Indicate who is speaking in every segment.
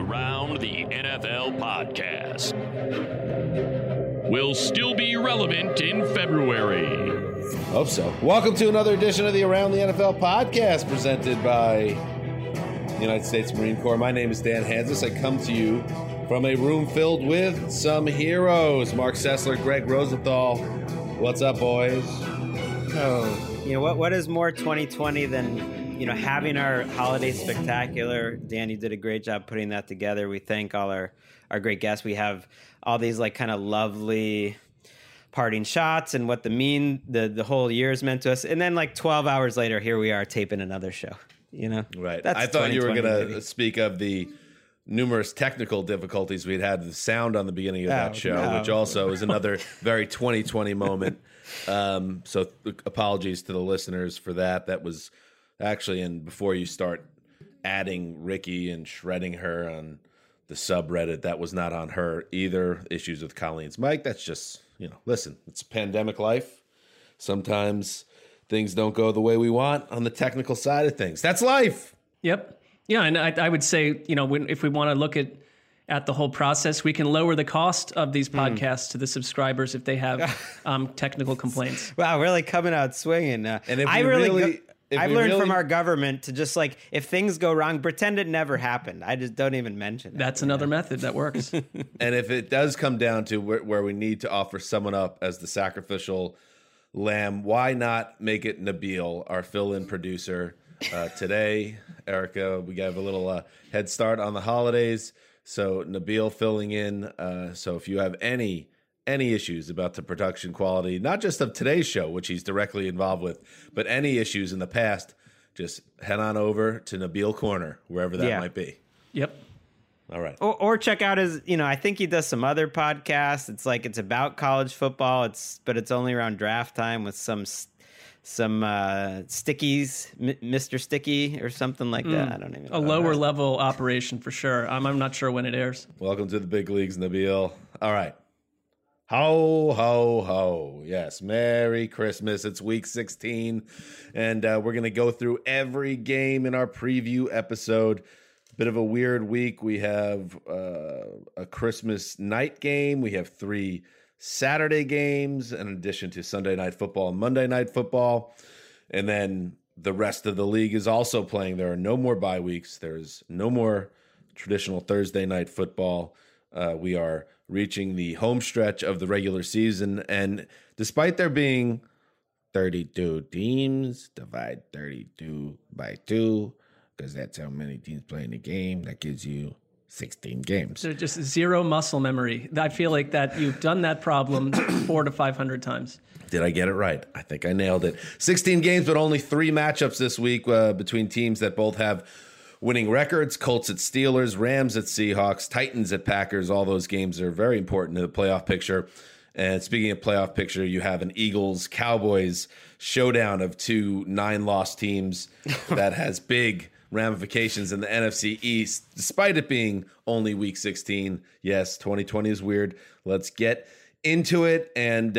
Speaker 1: Around the NFL podcast will still be relevant in February.
Speaker 2: Hope so. Welcome to another edition of the Around the NFL podcast presented by the United States Marine Corps. My name is Dan Hansis. I come to you from a room filled with some heroes. Mark Sessler, Greg Rosenthal. What's up, boys?
Speaker 3: Oh, what is more 2020 than having our holiday spectacular? Dan, you did a great job putting that together. We thank all our great guests. We have all these kind of lovely parting shots and what the whole year is meant to us. And then 12 hours later, here we are taping another show.
Speaker 2: Right.
Speaker 3: That's
Speaker 2: I thought you were going to
Speaker 3: maybe.
Speaker 2: speak of the numerous technical difficulties we'd had with the sound on the beginning of that show, which also is another very 2020 moment. So apologies to the listeners for that. That was actually, and before you start adding Ricky and shredding her on the subreddit, that was not on her either. Issues with Colleen's mic. That's just, listen, it's pandemic life. Sometimes things don't go the way we want on the technical side of things. That's life.
Speaker 4: Yep. Yeah, and I would say, if we want to look at the whole process, we can lower the cost of these podcasts to the subscribers if they have technical complaints.
Speaker 3: Wow, really coming out swinging.
Speaker 2: And if I've
Speaker 3: learned from our government to just if things go wrong, pretend it never happened. I just don't even mention it.
Speaker 4: That's another method that works.
Speaker 2: And if it does come down to where we need to offer someone up as the sacrificial lamb, why not make it Nabil, our fill-in producer? Today, Erica, we have a little head start on the holidays, so Nabil filling in. So if you have any issues about the production quality, not just of today's show, which he's directly involved with, but any issues in the past, just head on over to Nabil Corner, wherever that might be.
Speaker 4: Yep.
Speaker 2: All right.
Speaker 3: Or check out his, I think he does some other podcasts. It's about college football. But it's only around draft time with some stickies, Mr. Sticky or something like that. I don't even know.
Speaker 4: A lower level operation for sure. I'm not sure when it airs.
Speaker 2: Welcome to the big leagues, Nabil. All right. Ho, ho, ho. Yes, Merry Christmas. It's week 16, and we're going to go through every game in our preview episode. Bit of a weird week. We have a Christmas night game. We have 3 Saturday games in addition to Sunday Night Football and Monday Night Football. And then the rest of the league is also playing. There are no more bye weeks. There's no more traditional Thursday Night Football. We are reaching the home stretch of the regular season. And despite there being 32 teams, divide 32 by 2, because that's how many teams play in the game. That gives you 16 games.
Speaker 4: There's just zero muscle memory. I feel like that you've done that problem 400 to 500 times.
Speaker 2: Did I get it right? I think I nailed it. 16 games, but only 3 matchups this week between teams that both have winning records. Colts at Steelers, Rams at Seahawks, Titans at Packers. All those games are very important to the playoff picture. And speaking of playoff picture, you have an Eagles-Cowboys showdown of 2 9-loss teams that has big ramifications in the NFC East, despite it being only week 16. Yes, 2020 is weird. Let's get into it, and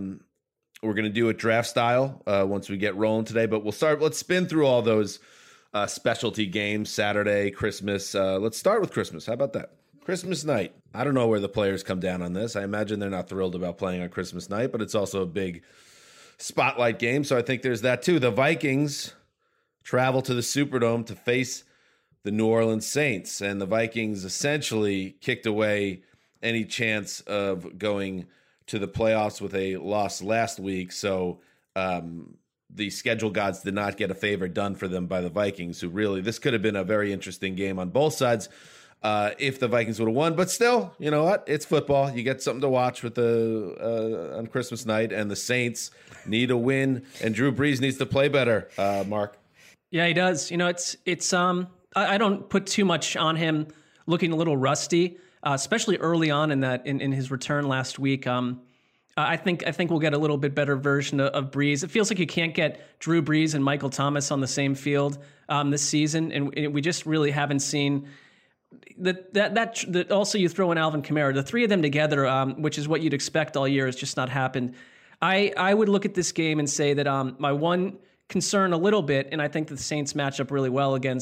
Speaker 2: we're going to do it draft style once we get rolling today, but let's spin through all those specialty games, Saturday, Christmas. Let's start with Christmas. How about that? Christmas night. I don't know where the players come down on this. I imagine they're not thrilled about playing on Christmas night, but it's also a big spotlight game, so I think there's that too. The Vikings travel to the Superdome to face the New Orleans Saints, and the Vikings essentially kicked away any chance of going to the playoffs with a loss last week. So the schedule gods did not get a favor done for them by the Vikings, who really, this could have been a very interesting game on both sides if the Vikings would have won. But still, you know what? It's football. You get something to watch with on Christmas night, and the Saints need a win, and Drew Brees needs to play better, Mark.
Speaker 4: Yeah, he does. It's I don't put too much on him looking a little rusty, especially early on in his return last week. I think we'll get a little bit better version of Brees. It feels like you can't get Drew Brees and Michael Thomas on the same field this season, and we just really haven't seen that. Also, you throw in Alvin Kamara, the 3 of them together, which is what you'd expect all year, has just not happened. I would look at this game and say that my one concern a little bit, and I think the Saints match up really well against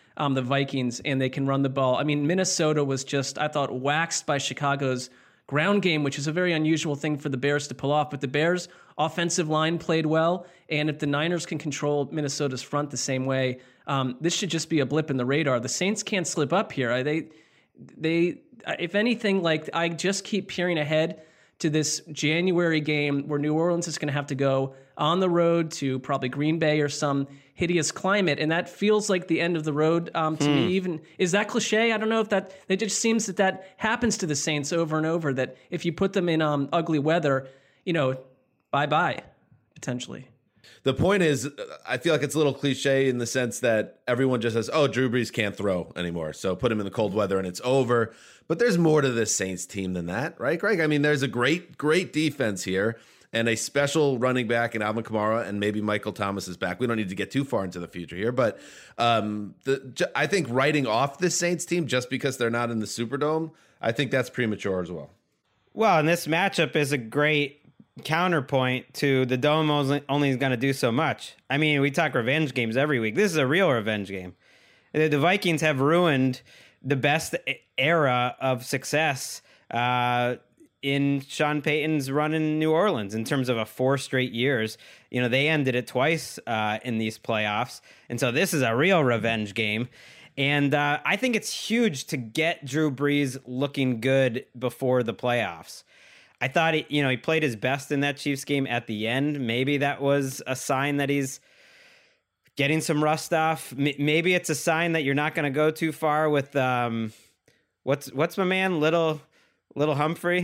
Speaker 4: the Vikings, and they can run the ball. I mean, Minnesota was just, I thought, waxed by Chicago's ground game, which is a very unusual thing for the Bears to pull off. But the Bears' offensive line played well, and if the Niners can control Minnesota's front the same way, this should just be a blip in the radar. The Saints can't slip up here. They, if anything, like, I just keep peering ahead to this January game where New Orleans is going to have to go on the road to probably Green Bay or some hideous climate, and that feels like the end of the road to me. Even, is that cliche? I don't know if that, it just seems that happens to the Saints over and over, that if you put them in ugly weather, bye-bye, potentially.
Speaker 2: The point is, I feel like it's a little cliche in the sense that everyone just says, oh, Drew Brees can't throw anymore, so put him in the cold weather and it's over. But there's more to this Saints team than that, right, Greg? I mean, there's a great defense here and a special running back in Alvin Kamara, and maybe Michael Thomas is back. We don't need to get too far into the future here, but I think writing off this Saints team just because they're not in the Superdome, I think that's premature as well.
Speaker 3: Well, and this matchup is a great counterpoint to the Dome only is going to do so much. I mean, we talk revenge games every week. This is a real revenge game. The Vikings have ruined the best era of success in Sean Payton's run in New Orleans in terms of 4 straight years. They ended it twice in these playoffs. And so this is a real revenge game. And I think it's huge to get Drew Brees looking good before the playoffs. I thought he played his best in that Chiefs game at the end. Maybe that was a sign that he's getting some rust off. Maybe it's a sign that you're not going to go too far with what's my man, Little Humphrey.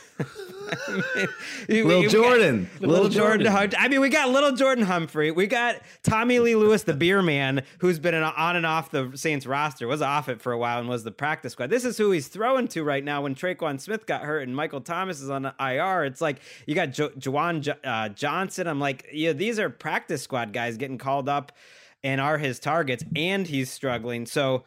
Speaker 2: Little Jordan.
Speaker 3: I mean, we got Little Jordan Humphrey. We got Tommy Lee Lewis, the beer man, who's been on and off the Saints roster, was off it for a while and was the practice squad. This is who he's throwing to right now when Traquan Smith got hurt and Michael Thomas is on the IR. It's like you got Juwan Johnson. I'm like, these are practice squad guys getting called up and are his targets, and he's struggling. So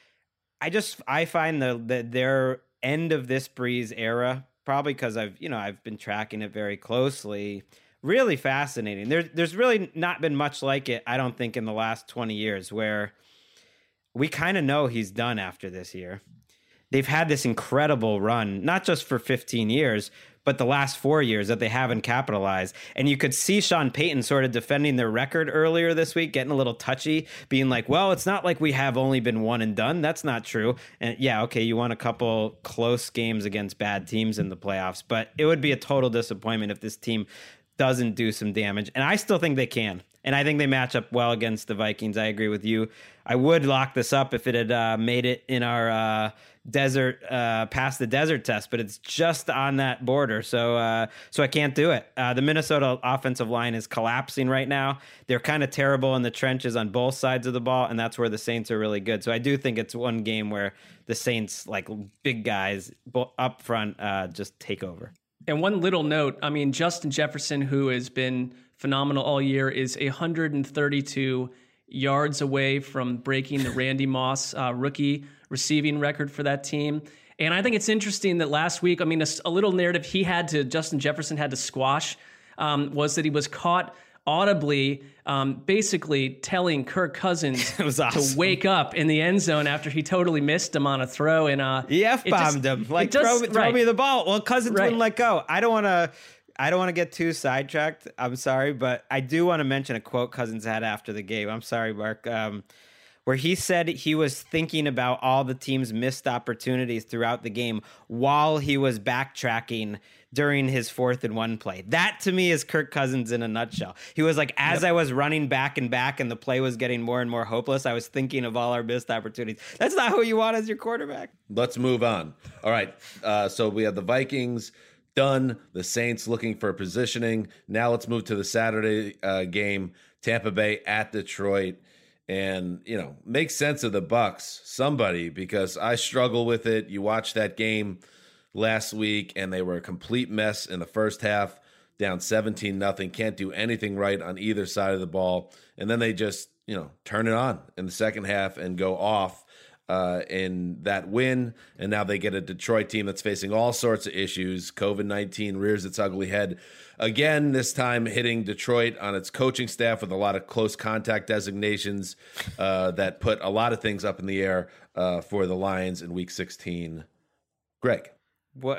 Speaker 3: I find their end of this Brees era, probably because I've been tracking it very closely, really fascinating. There's really not been much like it, I don't think, in the last 20 years, where we kind of know he's done after this year. They've had this incredible run, not just for 15 years, but the last 4 years that they haven't capitalized. And you could see Sean Payton sort of defending their record earlier this week, getting a little touchy, being like, well, it's not like we have only been one and done. That's not true. And yeah, okay, you won a couple close games against bad teams in the playoffs, but it would be a total disappointment if this team doesn't do some damage. And I still think they can. And I think they match up well against the Vikings. I agree with you. I would lock this up if it had made it in our past the desert test, but it's just on that border. So I can't do it. The Minnesota offensive line is collapsing right now. They're kind of terrible in the trenches on both sides of the ball, and that's where the Saints are really good. So I do think it's one game where the Saints, like big guys up front, just take over.
Speaker 4: And one little note, I mean, Justin Jefferson, who has been phenomenal all year, is 132 yards away from breaking the Randy Moss rookie receiving record for that team. And I think it's interesting that last week, I mean, a little narrative Justin Jefferson had to squash was that he was caught audibly basically telling Kirk Cousins
Speaker 3: it was awesome.
Speaker 4: to wake up in the end zone after he totally missed him on a throw. And
Speaker 3: he F-bombed him. Like, throw me the ball. Well, Cousins wouldn't let go. I don't want to get too sidetracked. I'm sorry, but I do want to mention a quote Cousins had after the game. I'm sorry, Mark. Where he said he was thinking about all the team's missed opportunities throughout the game while he was backtracking during his 4th and 1 play. That, to me, is Kirk Cousins in a nutshell. He was like, as I was running back and the play was getting more and more hopeless, I was thinking of all our missed opportunities. That's not who you want as your quarterback.
Speaker 2: Let's move on. All right, so we have the Vikings done, the Saints looking for positioning. Now let's move to the Saturday game, Tampa Bay at Detroit. And, make sense of the Bucks, somebody, because I struggle with it. You watched that game last week, and they were a complete mess in the first half, down 17-0, can't do anything right on either side of the ball. And then they just, turn it on in the second half and go off. in that win, and now they get a Detroit team that's facing all sorts of issues. COVID-19 rears its ugly head again, this time hitting Detroit on its coaching staff with a lot of close contact designations that put a lot of things up in the air for the Lions in Week 16. Greg.
Speaker 3: What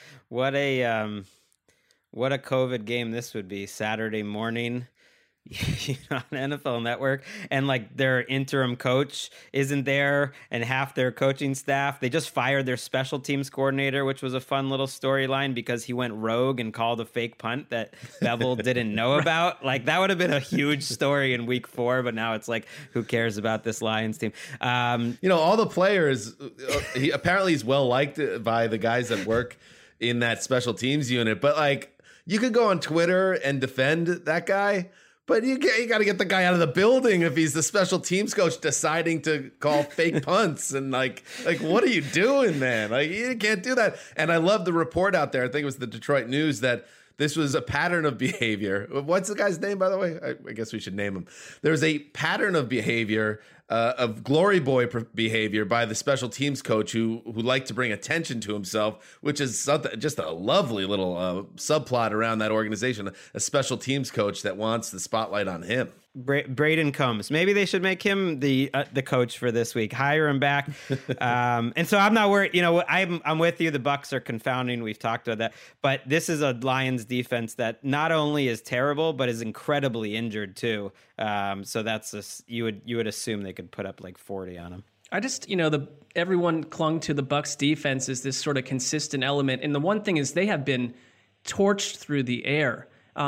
Speaker 3: a COVID game this would be. Saturday morning on NFL Network, and like their interim coach isn't there, and half their coaching staff, they just fired their special teams coordinator, which was a fun little storyline because he went rogue and called a fake punt that Bevel didn't know about. Like that would have been a huge story in Week 4, but now it's like, who cares about this Lions team?
Speaker 2: All the players, he's well liked by the guys that work in that special teams unit, but like you could go on Twitter and defend that guy, but you got to get the guy out of the building if he's the special teams coach deciding to call fake punts. And like, what are you doing, man? Like, you can't do that. And I love the report out there. I think it was the Detroit News that this was a pattern of behavior. What's the guy's name, by the way? I guess we should name him. There's a pattern of behavior, of glory boy behavior by the special teams coach who liked to bring attention to himself, which is something, just a lovely little subplot around that organization. A special teams coach that wants the spotlight on him.
Speaker 3: Braden Combs. Maybe they should make him the coach for this week. Hire him back. And so I'm not worried. I'm with you. The Bucs are confounding. We've talked about that. But this is a Lions defense that not only is terrible, but is incredibly injured too. So that's you would assume they could put up like 40 on them.
Speaker 4: I just, everyone clung to the Bucs defense as this sort of consistent element. And the one thing is they have been torched through the air.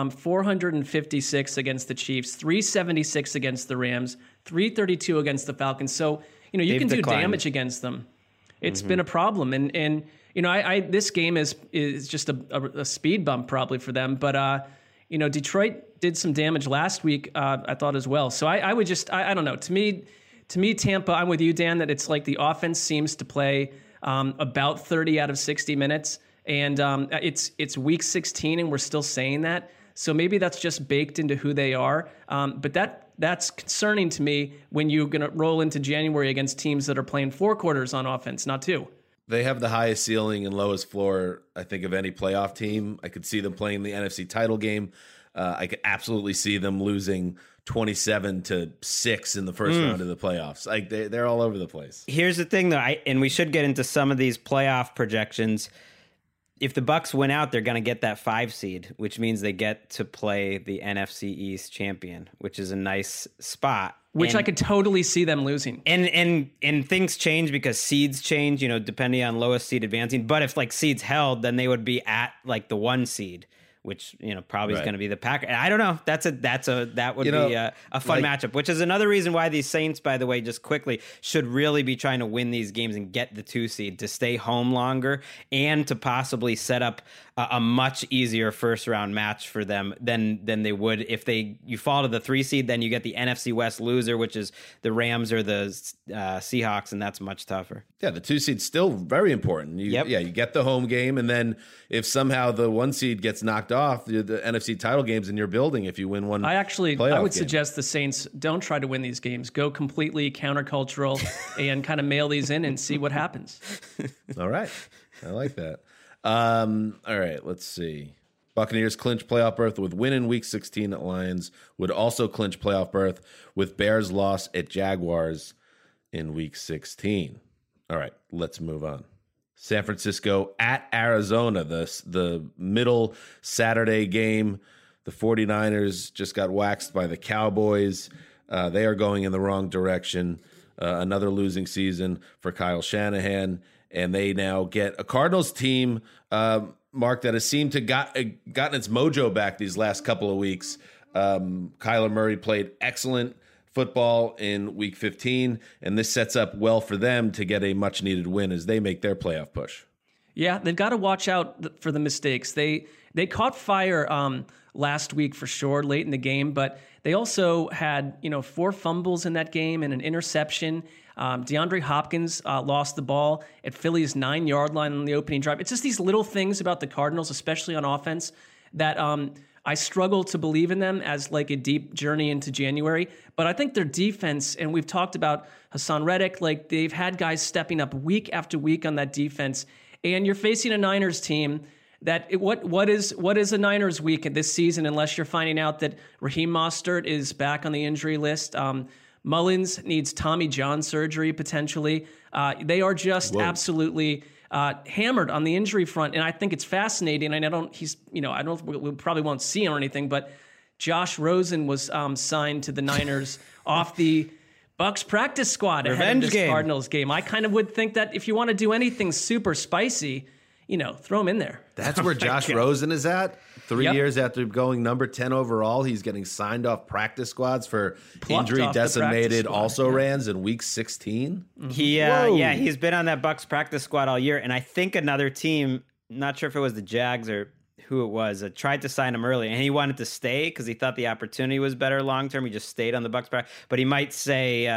Speaker 4: 456 against the Chiefs, 376 against the Rams, 332 against the Falcons. So, you can do damage against them. It's been a problem. And this game is just a speed bump probably for them. But, Detroit did some damage last week, I thought as well. So I would just, I don't know. To me, Tampa, I'm with you, Dan, that it's like the offense seems to play about 30 out of 60 minutes. And it's Week 16, and we're still saying that. So maybe that's just baked into who they are. But that's concerning to me when you're going to roll into January against teams that are playing 4 quarters on offense, not 2.
Speaker 2: They have the highest ceiling and lowest floor, I think, of any playoff team. I could see them playing the NFC title game. I could absolutely see them losing 27-6 in the first round of the playoffs. Like they're all over the place.
Speaker 3: Here's the thing, though, and we should get into some of these playoff projections. If the Bucs win out, they're going to get that 5 seed, which means they get to play the NFC East champion, which is a nice spot.
Speaker 4: Which I could totally see them losing.
Speaker 3: And things change because seeds change, depending on lowest seed advancing. But if like seeds held, then they would be at like the 1 seed, which probably is going to be the Packers. I don't know. That would be a fun matchup. Which is another reason why these Saints, by the way, just quickly, should really be trying to win these games and get the 2 seed to stay home longer and to possibly set up a much easier first round match for them than they would if you fall to the 3 seed. Then you get the NFC West loser, which is the Rams or the Seahawks, and that's much tougher.
Speaker 2: Yeah, the 2 seed's still very important. You get the home game, and then if somehow the 1 seed gets knocked off, the NFC title game's in your building if you win one. I would
Speaker 4: suggest the Saints don't try to win these games. Go completely countercultural and kind of mail these in and see what happens.
Speaker 2: All right. I like that. All right, let's see. Buccaneers clinch playoff berth with win in Week 16 at Lions. Would also clinch playoff berth with Bears loss at Jaguars in Week 16. All right, let's move on. San Francisco at Arizona, the middle Saturday game. The 49ers just got waxed by the Cowboys. They are going in the wrong direction. Another losing season for Kyle Shanahan. And they now get a Cardinals team, Mark, that has seemed to gotten its mojo back these last couple of weeks. Kyler Murray played excellent football in Week 15, and this sets up well for them to get a much-needed win as they make their playoff push.
Speaker 4: Yeah, they've got to watch out for the mistakes. They caught fire last week for sure, late in the game, but they also had 4 fumbles in that game and an interception. DeAndre Hopkins lost the ball at Philly's 9-yard line on the opening drive. It's just these little things about the Cardinals, especially on offense, that I struggle to believe in them as like a deep journey into January, but I think their defense, and we've talked about Hassan Reddick, like they've had guys stepping up week after week on that defense, and you're facing a Niners team that what is a Niners week this season unless you're finding out that Raheem Mostert is back on the injury list. Mullins needs Tommy John surgery potentially. They are just absolutely hammered on the injury front, and I think it's fascinating. And we probably won't see him or anything, but Josh Rosen was signed to the Niners off the Bucks practice squad ahead of this Cardinals game. I kind of would think that if you want to do anything super spicy, throw him in there.
Speaker 2: That's where Josh Rosen is at. 3 years after going number 10 overall, he's getting signed off practice squads for injury-decimated also-rans in Week 16.
Speaker 3: He's been on that Bucks practice squad all year, and I think another team, not sure if it was the Jags or who it was, tried to sign him early, and he wanted to stay because he thought the opportunity was better long-term. He just stayed on the Bucks practice, but he might say,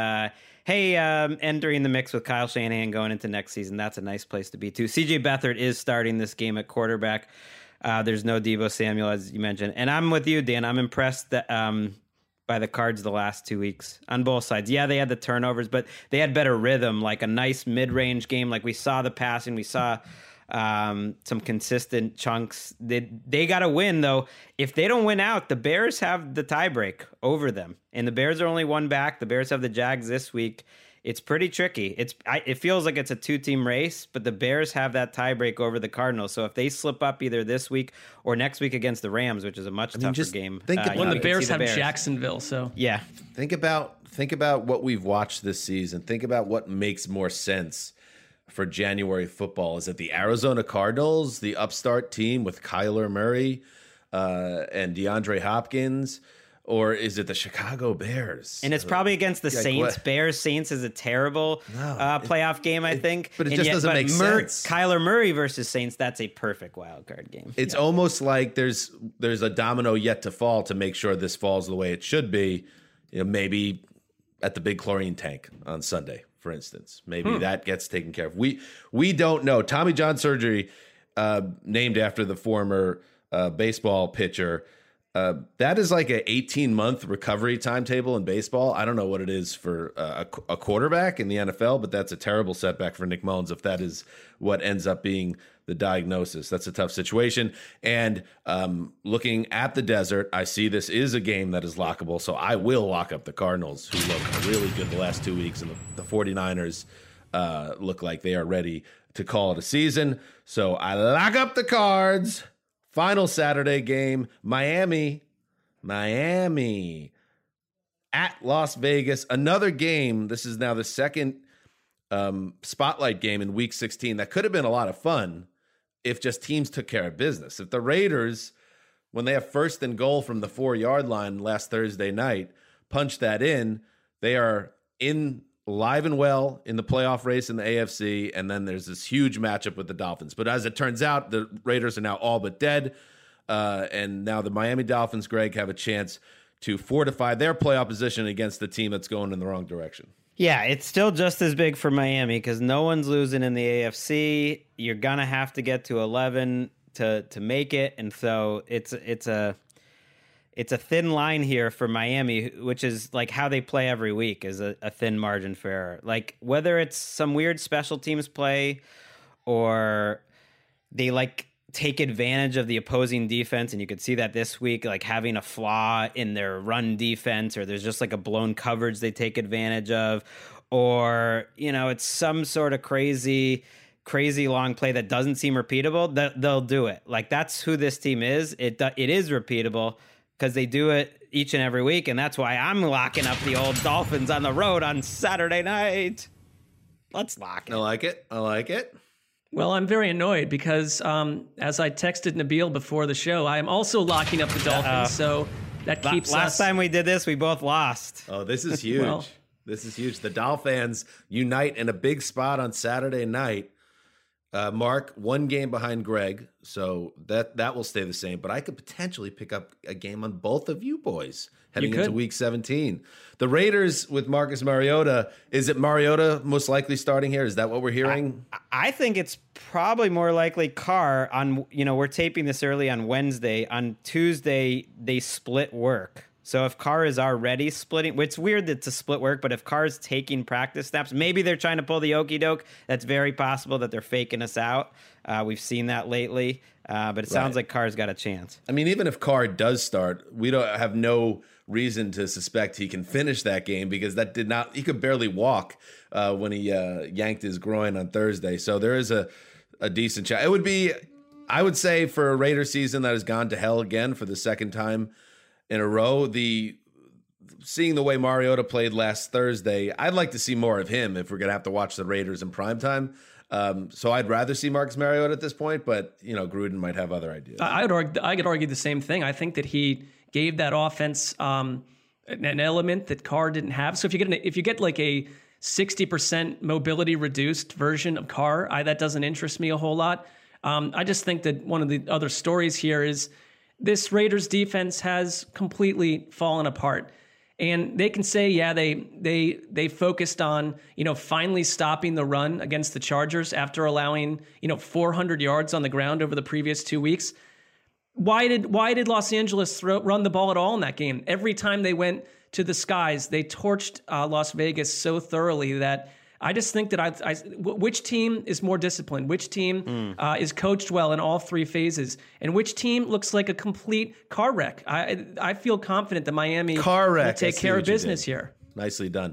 Speaker 3: entering the mix with Kyle Shanahan going into next season, that's a nice place to be, too. CJ Beathard is starting this game at quarterback. There's no Deebo Samuel, as you mentioned. And I'm with you, Dan. I'm impressed that, by the Cards the last 2 weeks on both sides. Yeah, they had the turnovers, but they had better rhythm, like a nice mid-range game. Like we saw the passing. We saw some consistent chunks. They got to win, though. If they don't win out, the Bears have the tiebreak over them. And the Bears are only one back. The Bears have the Jags this week. It's pretty tricky. It feels like it's a two-team race, but the Bears have that tiebreak over the Cardinals. So if they slip up either this week or next week against the Rams, which is a much tougher game,
Speaker 4: when the Bears have Jacksonville. So
Speaker 3: yeah,
Speaker 2: think about what we've watched this season. Think about what makes more sense for January football. Is it the Arizona Cardinals, the upstart team with Kyler Murray and DeAndre Hopkins? Or is it the Chicago Bears?
Speaker 3: And it's probably against the Saints. Bears-Saints is a terrible playoff game, I think.
Speaker 2: But it just doesn't make sense.
Speaker 3: Kyler Murray versus Saints, that's a perfect wild card game.
Speaker 2: It's almost like there's a domino yet to fall to make sure this falls the way it should be. Maybe at the big chlorine tank on Sunday, for instance. Maybe that gets taken care of. We don't know. Tommy John surgery, named after the former baseball pitcher, that is like an 18-month recovery timetable in baseball. I don't know what it is for a quarterback in the NFL, but that's a terrible setback for Nick Mullins if that is what ends up being the diagnosis. That's a tough situation. And looking at the desert, I see this is a game that is lockable, so I will lock up the Cardinals, who look really good the last 2 weeks, and the 49ers look like they are ready to call it a season. So I lock up the Cards. Final Saturday game, Miami at Las Vegas. Another game. This is now the second spotlight game in Week 16. That could have been a lot of fun if just teams took care of business. If the Raiders, when they have first and goal from the 4-yard line last Thursday night, punch that in, they are alive and well in the playoff race in the AFC, and then there's this huge matchup with the Dolphins. But as it turns out, the Raiders are now all but dead, and now the Miami Dolphins, Greg, have a chance to fortify their playoff position against the team that's going in the wrong direction.
Speaker 3: Yeah, it's still just as big for Miami because no one's losing in the AFC. You're going to have to get to 11 to make it, and so it's a thin line here for Miami, which is like how they play every week is a thin margin for error. Like whether it's some weird special teams play or they take advantage of the opposing defense. And you could see that this week, like having a flaw in their run defense, or there's just like a blown coverage they take advantage of, or, it's some sort of crazy long play that doesn't seem repeatable. They'll do it. Like that's who this team is. It is repeatable, because they do it each and every week, and that's why I'm locking up the old Dolphins on the road on Saturday night. Let's lock it.
Speaker 2: I like it.
Speaker 4: Well, I'm very annoyed because as I texted Nabil before the show, I am also locking up the Dolphins, so that keeps
Speaker 3: Last time we did this, we both lost.
Speaker 2: Oh, this is huge. This is huge. The Dolphins unite in a big spot on Saturday night. Mark, one game behind Greg, so that will stay the same. But I could potentially pick up a game on both of you boys heading into Week 17. The Raiders with Marcus Mariota. Is it Mariota most likely starting here? Is that what we're hearing?
Speaker 3: I think it's probably more likely Carr on, we're taping this early on Wednesday. On Tuesday, they split work. So if Carr is already splitting, it's weird that it's a split work, but if Carr is taking practice snaps, maybe they're trying to pull the okey doke. That's very possible that they're faking us out. We've seen that lately, but it sounds like Carr's got a chance.
Speaker 2: I mean, even if Carr does start, we don't have no reason to suspect he can finish that game because he could barely walk when he yanked his groin on Thursday. So there is a decent chance. It would be, I would say, for a Raider season that has gone to hell again for the second time in a row, seeing the way Mariota played last Thursday, I'd like to see more of him if we're going to have to watch the Raiders in primetime. So I'd rather see Marcus Mariota at this point, but Gruden might have other ideas.
Speaker 4: I could argue the same thing. I think that he gave that offense an element that Carr didn't have. So if you get like a 60% mobility reduced version of Carr, that doesn't interest me a whole lot. I just think that one of the other stories here is this Raiders defense has completely fallen apart. And they can say, yeah, they focused on, finally stopping the run against the Chargers after allowing, 400 yards on the ground over the previous 2 weeks. Why did Los Angeles run the ball at all in that game? Every time they went to the skies, they torched Las Vegas so thoroughly that I just think that which team is more disciplined, which team is coached well in all three phases, and which team looks like a complete car wreck. I feel confident that Miami will take care of business here.
Speaker 2: Nicely done.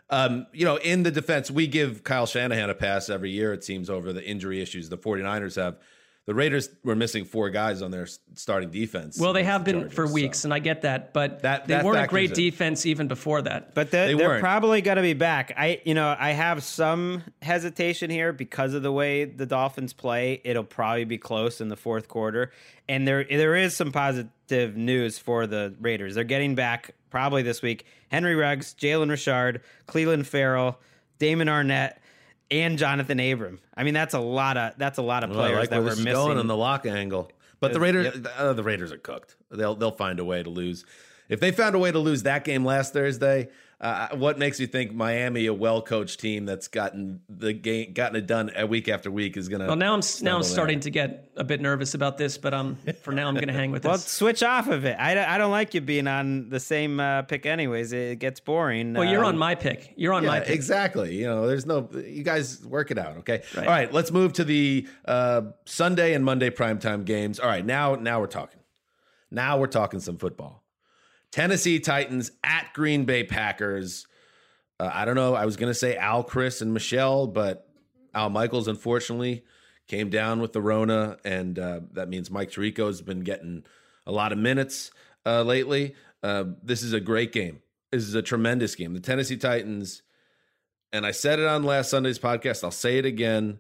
Speaker 2: In the defense, we give Kyle Shanahan a pass every year, it seems, over the injury issues the 49ers have. The Raiders were missing 4 guys on their starting defense.
Speaker 4: Well, they have been for weeks, and I get that, but they weren't a great defense even before that.
Speaker 3: But they're probably going to be back. I have some hesitation here because of the way the Dolphins play. It'll probably be close in the fourth quarter, and there is some positive news for the Raiders. They're getting back probably this week Henry Ruggs, Jalen Richard, Cleveland Farrell, Damon Arnett, and Jonathan Abram. I mean, that's a lot of players that we're missing.
Speaker 2: Going on the lock angle, but the Raiders are cooked. They'll find a way to lose. If they found a way to lose that game last Thursday, what makes you think Miami, a well-coached team that's gotten it done week after week, is going to?
Speaker 4: Well, now I'm starting to get a bit nervous about this, but for now I'm going to hang with this.
Speaker 3: Well, switch off of it. I don't like you being on the same pick, anyways. It gets boring.
Speaker 4: Well, you're on my pick. My pick.
Speaker 2: Exactly. You guys work it out. Okay. Right. All right. Let's move to the Sunday and Monday primetime games. All right. Now we're talking. Now we're talking some football. Tennessee Titans at Green Bay Packers. I don't know. I was going to say Al, Chris, and Michelle, but Al Michaels, unfortunately, came down with the Rona, and that means Mike Tirico has been getting a lot of minutes lately. This is a great game. This is a tremendous game. The Tennessee Titans, and I said it on last Sunday's podcast, I'll say it again,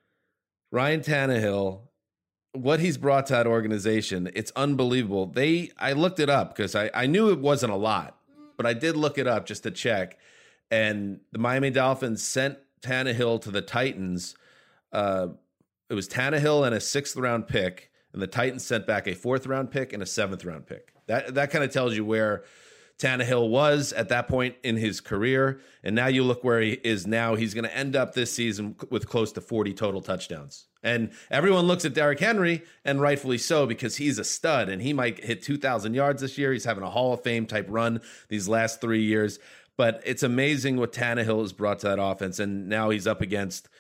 Speaker 2: Ryan Tannehill, what he's brought to that organization, it's unbelievable. I looked it up because I knew it wasn't a lot, but I did look it up just to check. And the Miami Dolphins sent Tannehill to the Titans. It was Tannehill and a 6th-round pick, and the Titans sent back a 4th-round pick and a 7th-round pick. That kind of tells you where Tannehill was at that point in his career. And now you look where he is now. He's going to end up this season with close to 40 total touchdowns. And everyone looks at Derrick Henry, and rightfully so, because he's a stud, and he might hit 2,000 yards this year. He's having a Hall of Fame type run these last 3 years. But it's amazing what Tannehill has brought to that offense. And now he's up against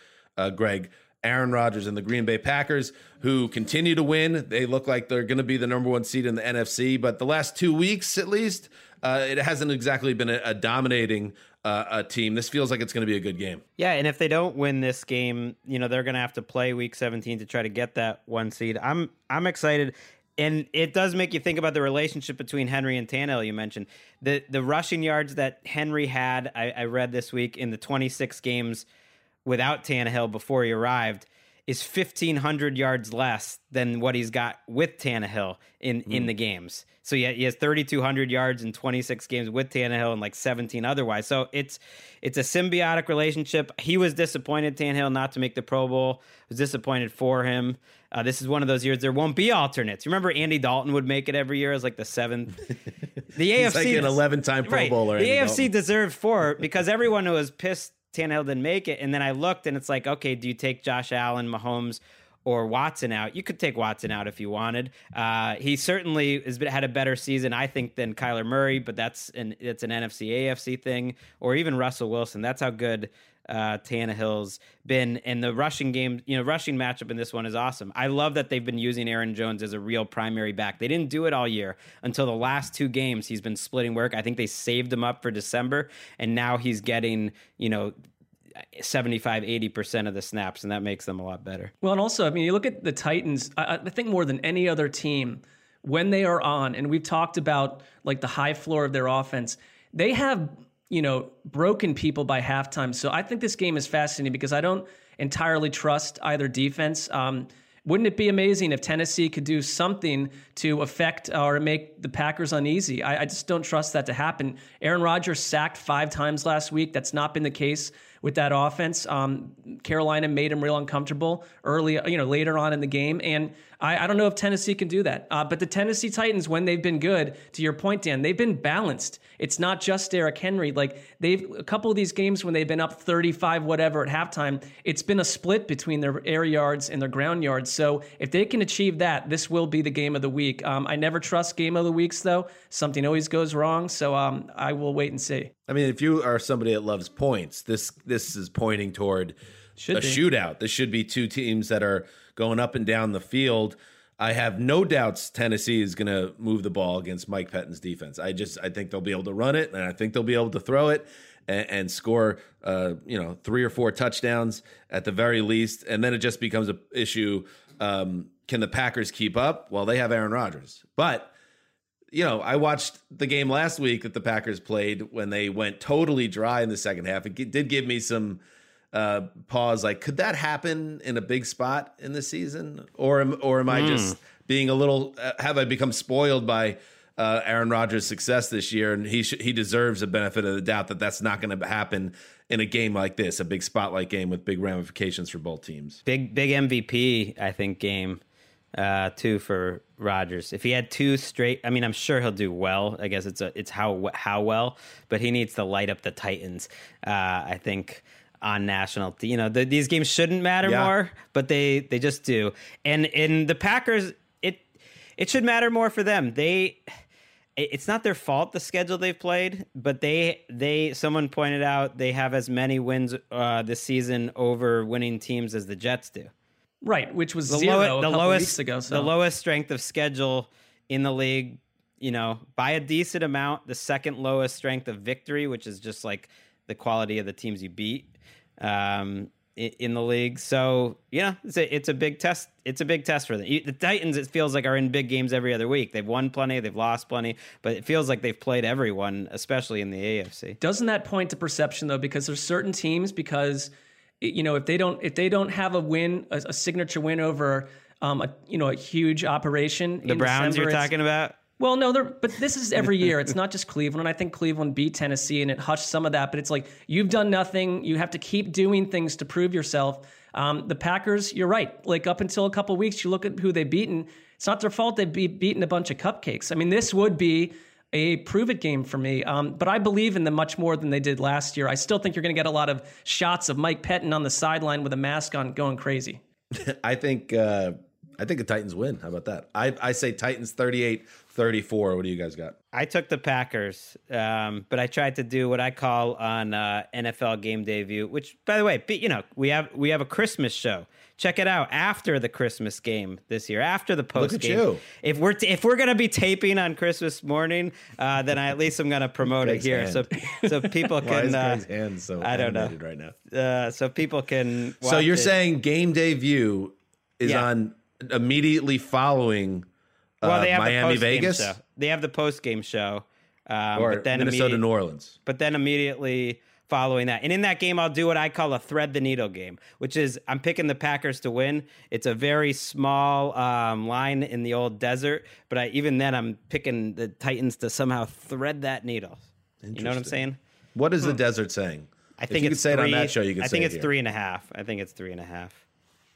Speaker 2: Aaron Rodgers and the Green Bay Packers, who continue to win. They look like they're going to be the number 1 seed in the NFC. But the last 2 weeks, at least, it hasn't exactly been a dominating a team. This feels like it's going to be a good game.
Speaker 3: Yeah, and if they don't win this game, they're going to have to play Week 17 to try to get that 1 seed. I'm excited, and it does make you think about the relationship between Henry and Tannehill. You mentioned the rushing yards that Henry had. I read this week in the 26 games without Tannehill before he arrived is 1,500 yards less than what he's got with Tannehill in the games. So he has 3,200 yards in 26 games with Tannehill and like 17 otherwise. So it's a symbiotic relationship. He was disappointed, Tannehill, not to make the Pro Bowl. Was disappointed for him. This is one of those years there won't be alternates. You remember Andy Dalton would make it every year as like the 7th. The AFC,
Speaker 2: he's like an 11-time Pro Bowler.
Speaker 3: The AFC deserved 4 because everyone was pissed Tannehill didn't make it. And then I looked, and it's like, okay, do you take Josh Allen, Mahomes, or Watson out? You could take Watson out if you wanted. He certainly had a better season, I think, than Kyler Murray, but it's an NFC, AFC thing, or even Russell Wilson. That's how good Tannehill's been. And the rushing game, rushing matchup in this one is awesome. I love that they've been using Aaron Jones as a real primary back. They didn't do it all year until the last 2 games. He's been splitting work. I think they saved him up for December, and now he's getting, 75-80% of the snaps, and that makes them a lot better.
Speaker 4: Well, and also, I mean, you look at the Titans, I think more than any other team, when they are on, and we've talked about like the high floor of their offense, they have, broken people by halftime. So I think this game is fascinating because I don't entirely trust either defense. Wouldn't it be amazing if Tennessee could do something to affect or make the Packers uneasy? I just don't trust that to happen. Aaron Rodgers sacked 5 times last week. That's not been the case with that offense. Carolina made him real uncomfortable later on in the game. And I don't know if Tennessee can do that. But the Tennessee Titans, when they've been good, to your point, Dan, they've been balanced. It's not just Derrick Henry. Like a couple of these games when they've been up 35, whatever at halftime, it's been a split between their air yards and their ground yards. So if they can achieve that, this will be the game of the week. I never trust game of the weeks, though. Something always goes wrong. So I will wait and see.
Speaker 2: I mean, if you are somebody that loves points, this is pointing toward shootout. This should be 2 teams that are going up and down the field. I have no doubts Tennessee is going to move the ball against Mike Pettine's defense. I think they'll be able to run it, and I think they'll be able to throw it and score 3 or 4 touchdowns at the very least. And then it just becomes an issue. Can the Packers keep up? Well, they have Aaron Rodgers. But I watched the game last week that the Packers played when they went totally dry in the second half. It did give me some pause. Like, could that happen in a big spot in the season? Or am I just being a little, have I become spoiled by Aaron Rodgers' success this year? And he deserves a benefit of the doubt that that's not going to happen in a game like this, a big spotlight game with big ramifications for both teams.
Speaker 3: Big MVP, I think, game. Too for Rodgers. If he had 2 straight, I mean, I'm sure he'll do well. I guess it's how well, but he needs to light up the Titans. I think on national, these games shouldn't matter more, but they just do. And in the Packers, it should matter more for them. It's not their fault, the schedule they've played, but someone pointed out they have as many wins this season over winning teams as the Jets do.
Speaker 4: Right, which was a couple weeks ago. So.
Speaker 3: The lowest strength of schedule in the league, by a decent amount. The second lowest strength of victory, which is just like the quality of the teams you beat in the league. So, it's a big test. It's a big test for them. The Titans, it feels like, are in big games every other week. They've won plenty, they've lost plenty, but it feels like they've played everyone, especially in the AFC.
Speaker 4: Doesn't that point to perception, though? Because there's certain teams, if they don't have a win, a signature win over a huge operation.
Speaker 3: The Browns
Speaker 4: December,
Speaker 3: you're talking about?
Speaker 4: Well, no, but this is every year. It's not just Cleveland. I think Cleveland beat Tennessee and it hushed some of that, but it's like you've done nothing. You have to keep doing things to prove yourself. The Packers, you're right. Like up until a couple of weeks, you look at who they've beaten. It's not their fault they've beaten a bunch of cupcakes. I mean, this would be a prove-it game for me. But I believe in them much more than they did last year. I still think you're going to get a lot of shots of Mike Pettin on the sideline with a mask on going crazy.
Speaker 2: I think the Titans win. How about that? I say Titans 38-34. What do you guys got?
Speaker 3: I took the Packers, but I tried to do what I call on NFL Game Day View, which, by the way, we have a Christmas show. Check it out after the Christmas game this year, after the post game.
Speaker 2: Look at
Speaker 3: you. If we're gonna be taping on Christmas morning, then I at least I'm gonna promote it here, so people can.
Speaker 2: Why is Greg's hand so
Speaker 3: I don't know
Speaker 2: right now?
Speaker 3: So people can. Watch
Speaker 2: so you're saying Game Day View is on immediately following
Speaker 3: they have
Speaker 2: Miami
Speaker 3: the
Speaker 2: Vegas.
Speaker 3: Show. They have the post game show,
Speaker 2: or
Speaker 3: but then
Speaker 2: Minnesota New Orleans.
Speaker 3: But then immediately following that. And in that game, I'll do what I call a thread the needle game, which is I'm picking the Packers to win. It's a very small line in the old desert, but even then I'm picking the Titans to somehow thread that needle. You know what I'm saying?
Speaker 2: What is the desert saying?
Speaker 3: I think
Speaker 2: you could say it on that show. You could say
Speaker 3: it's
Speaker 2: here.
Speaker 3: 3.5. I think it's 3.5.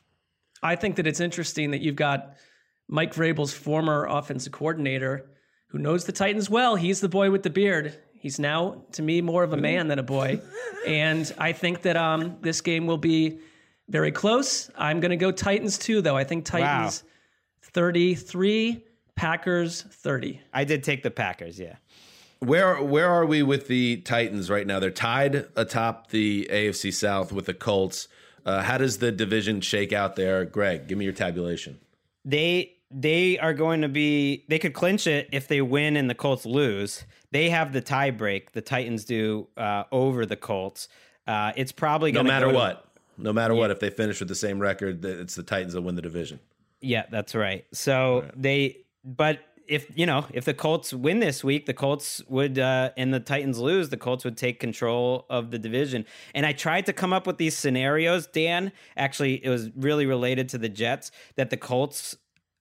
Speaker 4: I think that it's interesting that you've got Mike Vrabel's former offensive coordinator, who knows the Titans well. He's the boy with the beard. He's now, to me, more of a man than a boy. And I think that this game will be very close. I'm going to go Titans too, though. I think Titans 33, Packers 30.
Speaker 3: I did take the Packers, yeah.
Speaker 2: Where are we with the Titans right now? They're tied atop the AFC South with the Colts. How does the division shake out there? Greg, give me your tabulation.
Speaker 3: They are going to be, they could clinch it if they win and the Colts lose. They have the tie break. The Titans do over the Colts. It's probably going to
Speaker 2: no matter what, if they finish with the same record, it's the Titans that win the division.
Speaker 3: Yeah, that's right. So but if the Colts win this week, the Colts would, and the Titans lose, the Colts would take control of the division. And I tried to come up with these scenarios, Dan. Actually, it was really related to the Jets, that the Colts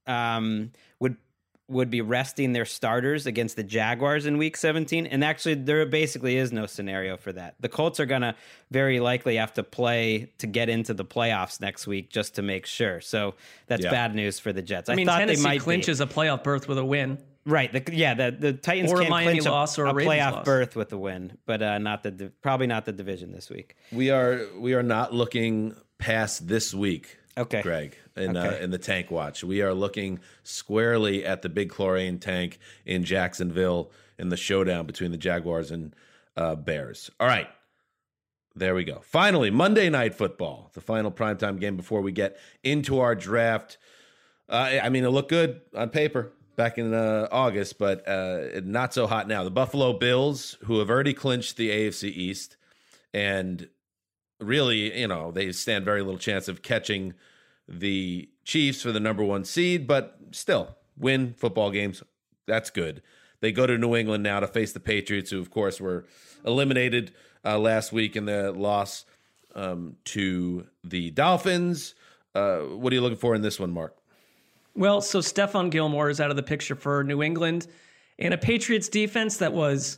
Speaker 3: would be resting their starters against the Jaguars in Week 17. And actually, there basically is no scenario for that. The Colts are going to very likely have to play to get into the playoffs next week just to make sure. So that's bad news for the Jets.
Speaker 4: I mean,
Speaker 3: thought
Speaker 4: Tennessee
Speaker 3: they might
Speaker 4: clinches a playoff berth with a win.
Speaker 3: Right. The Titans
Speaker 4: or
Speaker 3: can't
Speaker 4: Miami
Speaker 3: clinch
Speaker 4: loss or
Speaker 3: a
Speaker 4: Ravens
Speaker 3: playoff
Speaker 4: loss.
Speaker 3: berth with a win, but probably not the division this week.
Speaker 2: We are not looking past this week.
Speaker 3: Okay,
Speaker 2: Greg, in the tank watch. We are looking squarely at the big chlorine tank in Jacksonville in the showdown between the Jaguars and Bears. All right. There we go. Finally, Monday Night Football, the final primetime game before we get into our draft. It looked good on paper back in August, but not so hot now. The Buffalo Bills, who have already clinched the AFC East, and really, they stand very little chance of catching the Chiefs for the number 1 seed, but still win football games. That's good. They go to New England now to face the Patriots, who, of course, were eliminated last week in the loss to the Dolphins. What are you looking for in this one, Mark?
Speaker 4: Well, so Stephon Gilmore is out of the picture for New England, and a Patriots defense that was,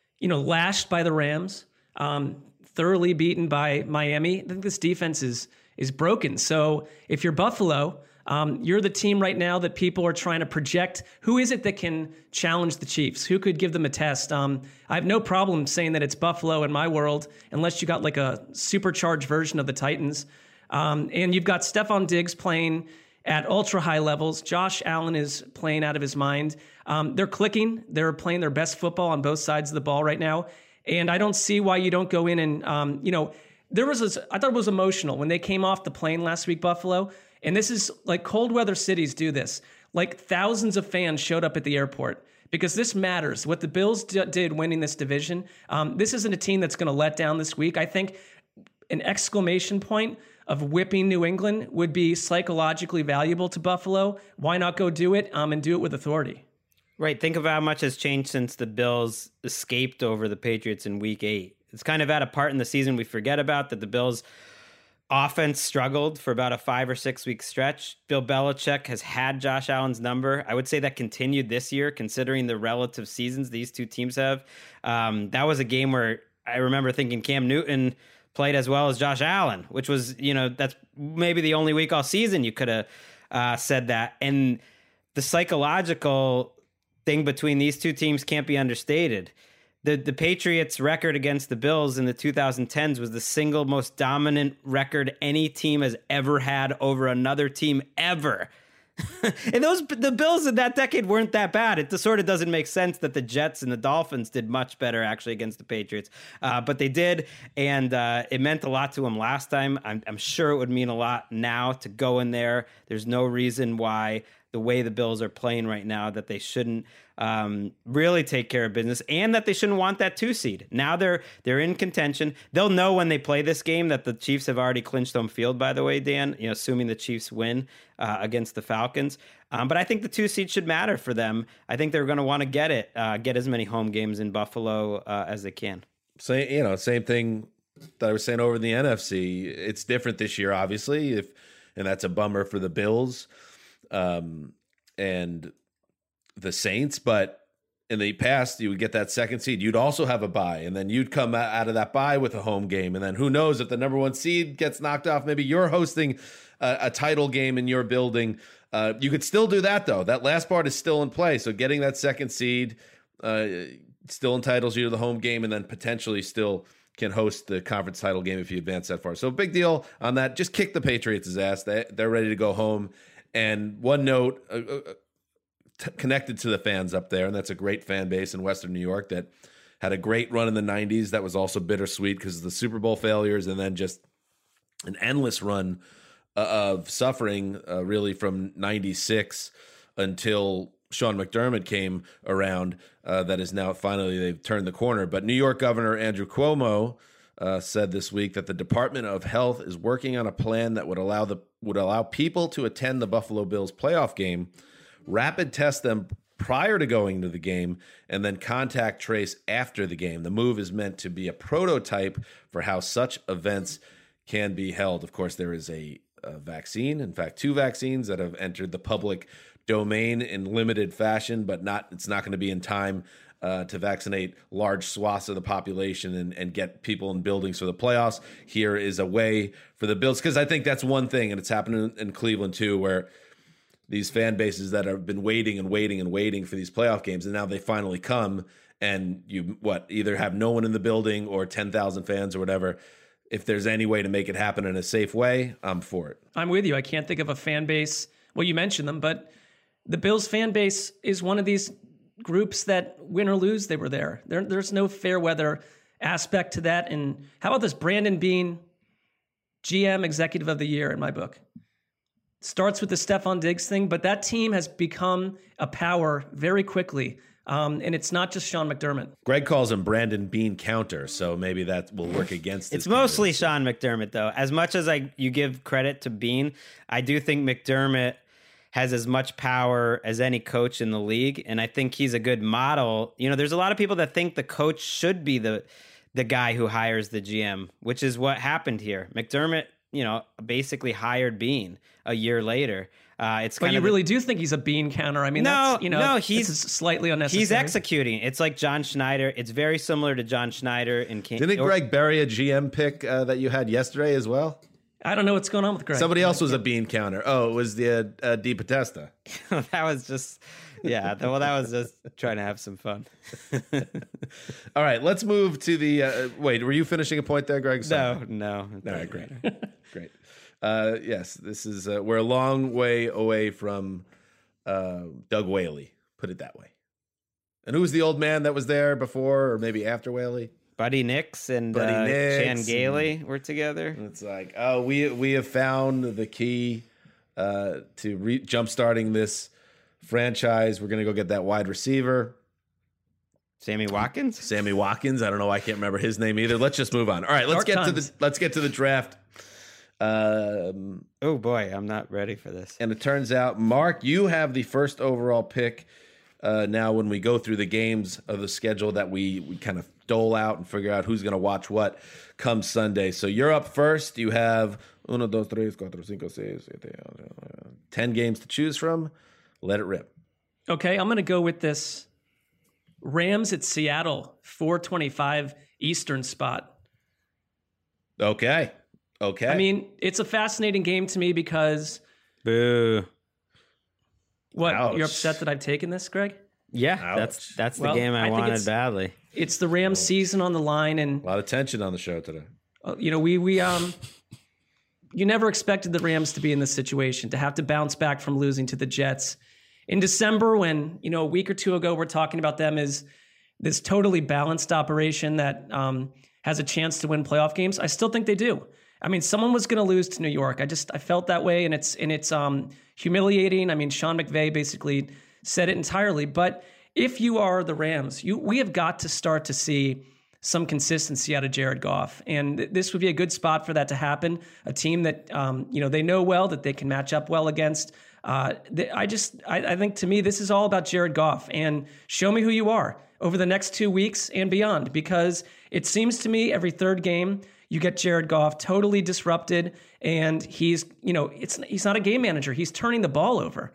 Speaker 4: lashed by the Rams, thoroughly beaten by Miami. I think this defense is broken. So if you're Buffalo, you're the team right now that people are trying to project. Who is it that can challenge the Chiefs? Who could give them a test? I have no problem saying that it's Buffalo in my world, unless you got like a supercharged version of the Titans. And you've got Stephon Diggs playing at ultra high levels. Josh Allen is playing out of his mind. They're clicking. They're playing their best football on both sides of the ball right now. And I don't see why you don't go in and, I thought it was emotional when they came off the plane last week, Buffalo. And this is like cold weather cities do this. Like thousands of fans showed up at the airport because this matters. What the Bills did winning this division, this isn't a team that's going to let down this week. I think an exclamation point of whipping New England would be psychologically valuable to Buffalo. Why not go do it and do it with authority?
Speaker 3: Right. Think of how much has changed since the Bills escaped over the Patriots in Week 8. It's kind of at a part in the season we forget about, that the Bills' offense struggled for about a 5 or 6 week stretch. Bill Belichick has had Josh Allen's number. I would say that continued this year, considering the relative seasons these two teams have. That was a game where I remember thinking Cam Newton played as well as Josh Allen, which was, that's maybe the only week all season you could have said that. And the psychological thing between these two teams can't be understated. The Patriots' record against the Bills in the 2010s was the single most dominant record any team has ever had over another team ever. And the Bills in that decade weren't that bad. It sort of doesn't make sense that the Jets and the Dolphins did much better actually against the Patriots, but they did, and it meant a lot to them last time. I'm sure it would mean a lot now to go in there. There's no reason why, the way the Bills are playing right now, that they shouldn't really take care of business, and that they shouldn't want that 2 seed. Now they're in contention. They'll know when they play this game that the Chiefs have already clinched home field, by the way, Dan, assuming the Chiefs win against the Falcons. But I think the 2 seed should matter for them. I think they're going to want to get as many home games in Buffalo as they can.
Speaker 2: So, same thing that I was saying over in the NFC. It's different this year, obviously, and that's a bummer for the Bills and the Saints, but in the past, you would get that second seed. You'd also have a bye, and then you'd come out of that bye with a home game. And then who knows if the number one seed gets knocked off, maybe you're hosting a title game in your building. You could still do that, though. That last part is still in play. So getting that second seed still entitles you to the home game, and then potentially still can host the conference title game if you advance that far. So big deal on that. Just kick the Patriots' ass. They're ready to go home. And one note, connected to the fans up there, and that's a great fan base in Western New York that had a great run in the 90s. That was also bittersweet because of the Super Bowl failures, and then just an endless run of suffering really from 96 until Sean McDermott came around. That is now finally they've turned the corner. But New York Governor Andrew Cuomo said this week that the Department of Health is working on a plan that would allow people to attend the Buffalo Bills playoff game, rapid test them prior to going to the game, and then contact trace after the game. The move is meant to be a prototype for how such events can be held. Of course, there is a vaccine, in fact, 2 vaccines that have entered the public domain in limited fashion, but it's not going to be in time to vaccinate large swaths of the population and get people in buildings for the playoffs. Here is a way for the Bills, because I think that's one thing, and it's happening in Cleveland too, where these fan bases that have been waiting and waiting and waiting for these playoff games, and now they finally come, and you either have no one in the building or 10,000 fans or whatever. If there's any way to make it happen in a safe way, I'm for it.
Speaker 4: I'm with you. I can't think of a fan base. Well, you mentioned them, but the Bills fan base is one of these groups that win or lose, they were there. There's no fair weather aspect to that. And how about this? Brandon Beane, GM Executive of the Year in my book. Starts with the Stephon Diggs thing, but that team has become a power very quickly. And it's not just Sean McDermott.
Speaker 2: Greg calls him Brandon Beane counter, so maybe that will work against
Speaker 3: It's mostly Sean McDermott, though. As much as you give credit to Beane, I do think McDermott has as much power as any coach in the league, and I think he's a good model. You know, there's a lot of people that think the coach should be the guy who hires the GM, which is what happened here. McDermott, basically hired Beane a year later. But
Speaker 4: you really do think he's a Beane counter? I mean, he's slightly unnecessary.
Speaker 3: He's executing. It's like John Schneider. It's very similar to John Schneider in
Speaker 2: Didn't Greg bury a GM pick that you had yesterday as well?
Speaker 4: I don't know what's going on with Greg.
Speaker 2: Somebody else was a Beane counter. Oh, it was the Di Podesta.
Speaker 3: That was just, that was just trying to have some fun.
Speaker 2: All right, let's move to the. Wait, were you finishing a point there, Greg?
Speaker 3: Sorry. No.
Speaker 2: All right, great. Great. Yes, this is we're a long way away from Doug Whaley, put it that way. And who was the old man that was there before or maybe after Whaley?
Speaker 3: Buddy Nix and Chan Gailey were together.
Speaker 2: It's like, oh, we have found the key to jumpstarting this franchise. We're going to go get that wide receiver.
Speaker 3: Sammy Watkins?
Speaker 2: Sammy Watkins. I don't know. I can't remember his name either. Let's just move on. All right, let's get to the draft.
Speaker 3: Oh boy, I'm not ready for this.
Speaker 2: And it turns out, Mark, you have the first overall pick. Now, when we go through the games of the schedule that we kind of dole out and figure out who's going to watch what come Sunday. So you're up first. You have 1, 2, 3, 4, 5, 6, 7, 10 games to choose from. Let it rip.
Speaker 4: Okay, I'm going to go with this Rams at Seattle, 4:25 Eastern spot.
Speaker 2: Okay. I
Speaker 4: mean, it's a fascinating game to me because...
Speaker 3: Boo.
Speaker 4: What?
Speaker 2: Ouch.
Speaker 4: You're upset that I've taken this, Greg?
Speaker 3: Yeah,
Speaker 2: Ouch.
Speaker 3: that's the game I wanted badly.
Speaker 4: It's the Rams season on the line, and
Speaker 2: a lot of tension on the show today.
Speaker 4: You never expected the Rams to be in this situation, to have to bounce back from losing to the Jets in December, when a week or two ago we're talking about them as this totally balanced operation that has a chance to win playoff games. I still think they do. I mean, someone was going to lose to New York. I felt that way, and it's humiliating. I mean, Sean McVay basically said it entirely. But if you are the Rams, we have got to start to see some consistency out of Jared Goff, and this would be a good spot for that to happen. A team that they know well, that they can match up well against. I think, to me, this is all about Jared Goff, and show me who you are over the next 2 weeks and beyond, because it seems to me every third game you get Jared Goff totally disrupted, and he's not a game manager. He's turning the ball over.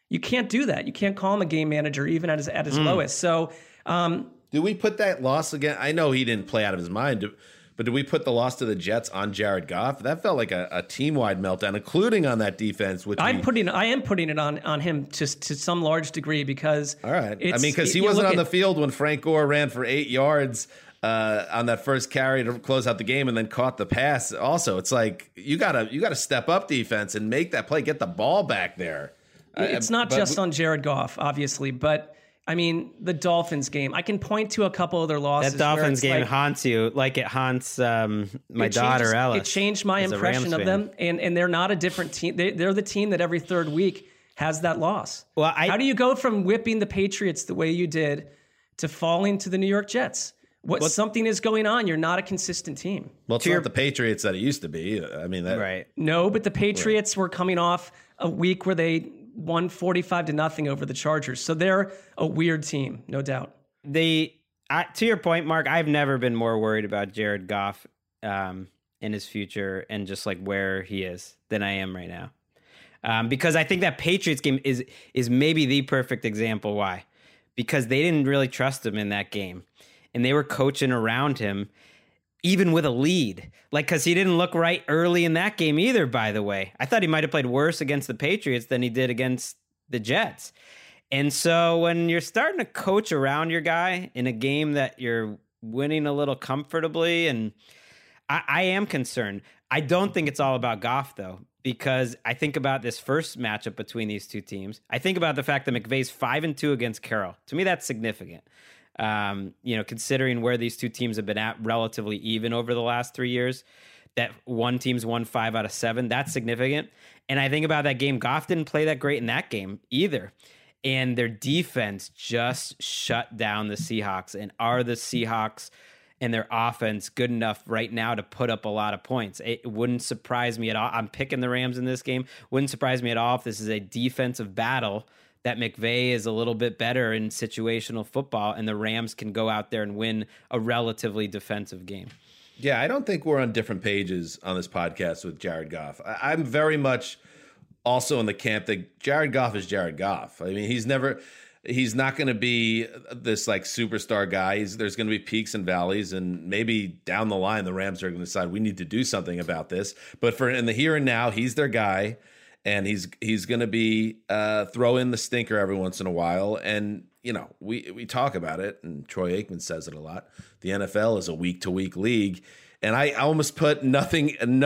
Speaker 4: You can't do that. You can't call him a game manager even at his lowest. So,
Speaker 2: do we put that loss again? I know he didn't play out of his mind, but do we put the loss to the Jets on Jared Goff? That felt like a team-wide meltdown, including on that defense. Which I am
Speaker 4: putting it on him to some large degree because
Speaker 2: all right. I mean, because he wasn't on the field when Frank Gore ran for 8 yards on that first carry to close out the game, and then caught the pass. Also, it's like you gotta step up defense and make that play, get the ball back there.
Speaker 4: It's not just on Jared Goff, obviously, but I mean, the Dolphins game, I can point to a couple other losses.
Speaker 3: That Dolphins game haunts you like it haunts my daughter, Ella.
Speaker 4: It changed my impression of them, and they're not a different team. They're the team that every third week has that loss. Well, how do you go from whipping the Patriots the way you did to falling to the New York Jets? Something is going on. You're not a consistent team.
Speaker 2: Well, it's not the Patriots that it used to be. I mean,
Speaker 3: right.
Speaker 4: No, but the Patriots were coming off a week where they won 45-0 over the Chargers. So they're a weird team, no doubt.
Speaker 3: To your point, Mark, I've never been more worried about Jared Goff in his future and just like where he is than I am right now. Because I think that Patriots game is maybe the perfect example. Why? Because they didn't really trust him in that game. And they were coaching around him, even with a lead. Like, because he didn't look right early in that game either, by the way. I thought he might have played worse against the Patriots than he did against the Jets. And so when you're starting to coach around your guy in a game that you're winning a little comfortably, and I am concerned. I don't think it's all about Goff, though, because I think about this first matchup between these two teams. I think about the fact that McVay's 5-2 against Carroll. To me, that's significant. Considering where these two teams have been at relatively even over the last 3 years, that one team's won 5 out of 7, that's significant. And I think about that game. Goff didn't play that great in that game either. And their defense just shut down the Seahawks. And are the Seahawks and their offense good enough right now to put up a lot of points? It wouldn't surprise me at all. I'm picking the Rams in this game. Wouldn't surprise me at all if this is a defensive battle, that McVay is a little bit better in situational football and the Rams can go out there and win a relatively defensive game.
Speaker 2: Yeah, I don't think we're on different pages on this podcast with Jared Goff. I'm very much also in the camp that Jared Goff is Jared Goff. I mean, he's not going to be this like superstar guy. There's going to be peaks and valleys, and maybe down the line the Rams are going to decide we need to do something about this. But in the here and now, he's their guy. And he's going to be throw in the stinker every once in a while. And, you know, we talk about it, and Troy Aikman says it a lot. The NFL is a week-to-week league. And I almost put nothing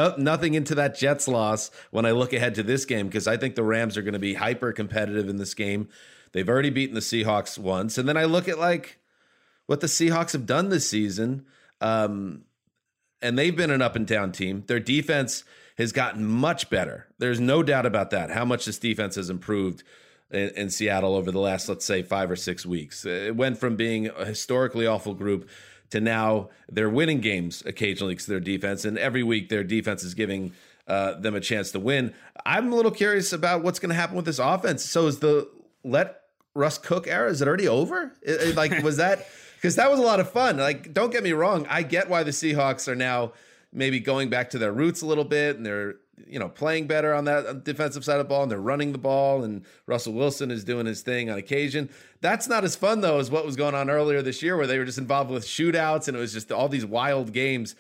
Speaker 2: into that Jets loss when I look ahead to this game, because I think the Rams are going to be hyper-competitive in this game. They've already beaten the Seahawks once. And then I look at, like, what the Seahawks have done this season. And they've been an up-and-down team. Their defense has gotten much better. There's no doubt about that, how much this defense has improved in Seattle over the last, let's say, 5 or 6 weeks. It went from being a historically awful group to now they're winning games occasionally because of their defense, and every week their defense is giving them a chance to win. I'm a little curious about what's going to happen with this offense. So is the let Russ cook era, is it already over? Was that – because that was a lot of fun. Like, don't get me wrong. I get why the Seahawks are now – maybe going back to their roots a little bit, and they're, playing better on that defensive side of the ball, and they're running the ball, and Russell Wilson is doing his thing on occasion. That's not as fun, though, as what was going on earlier this year, where they were just involved with shootouts, and it was just all these wild games.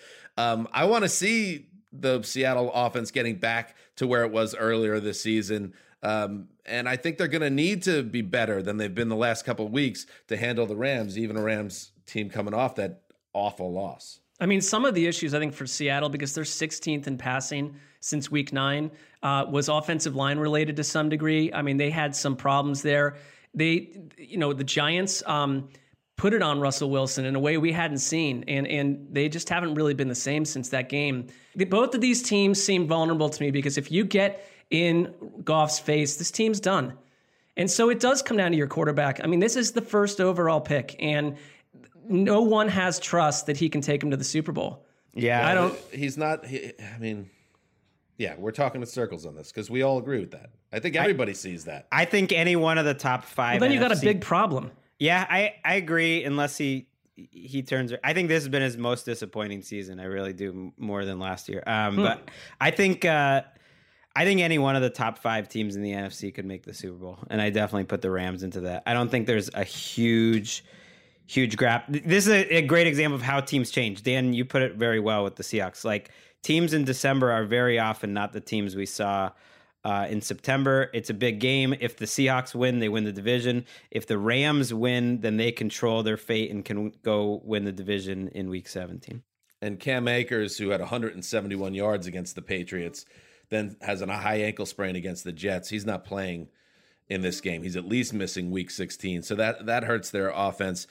Speaker 2: I want to see the Seattle offense getting back to where it was earlier this season. And I think they're going to need to be better than they've been the last couple of weeks to handle the Rams, even a Rams team coming off that awful loss.
Speaker 4: I mean, some of the issues, I think, for Seattle, because they're 16th in passing since week 9, was offensive line related to some degree. I mean, they had some problems there. The Giants put it on Russell Wilson in a way we hadn't seen, and they just haven't really been the same since that game. Both of these teams seem vulnerable to me, because if you get in Goff's face, this team's done. And so it does come down to your quarterback. I mean, this is the first overall pick, and no one has trust that he can take him to the Super Bowl.
Speaker 3: Yeah,
Speaker 2: I don't. He's not. Yeah, we're talking in circles on this because we all agree with that. I think everybody sees that.
Speaker 3: I think any one of the top 5.
Speaker 4: Well, then you got a big problem.
Speaker 3: Yeah, I agree. Unless he turns. I think this has been his most disappointing season. I really do, more than last year. But I think I think any one of the top 5 teams in the NFC could make the Super Bowl, and I definitely put the Rams into that. I don't think there's a huge gap. This is a great example of how teams change. Dan, you put it very well with the Seahawks. Like, teams in December are very often not the teams we saw in September. It's a big game. If the Seahawks win, they win the division. If the Rams win, then they control their fate and can go win the division in Week 17.
Speaker 2: And Cam Akers, who had 171 yards against the Patriots, then has a high ankle sprain against the Jets. He's not playing in this game. He's at least missing Week 16. So that hurts their offense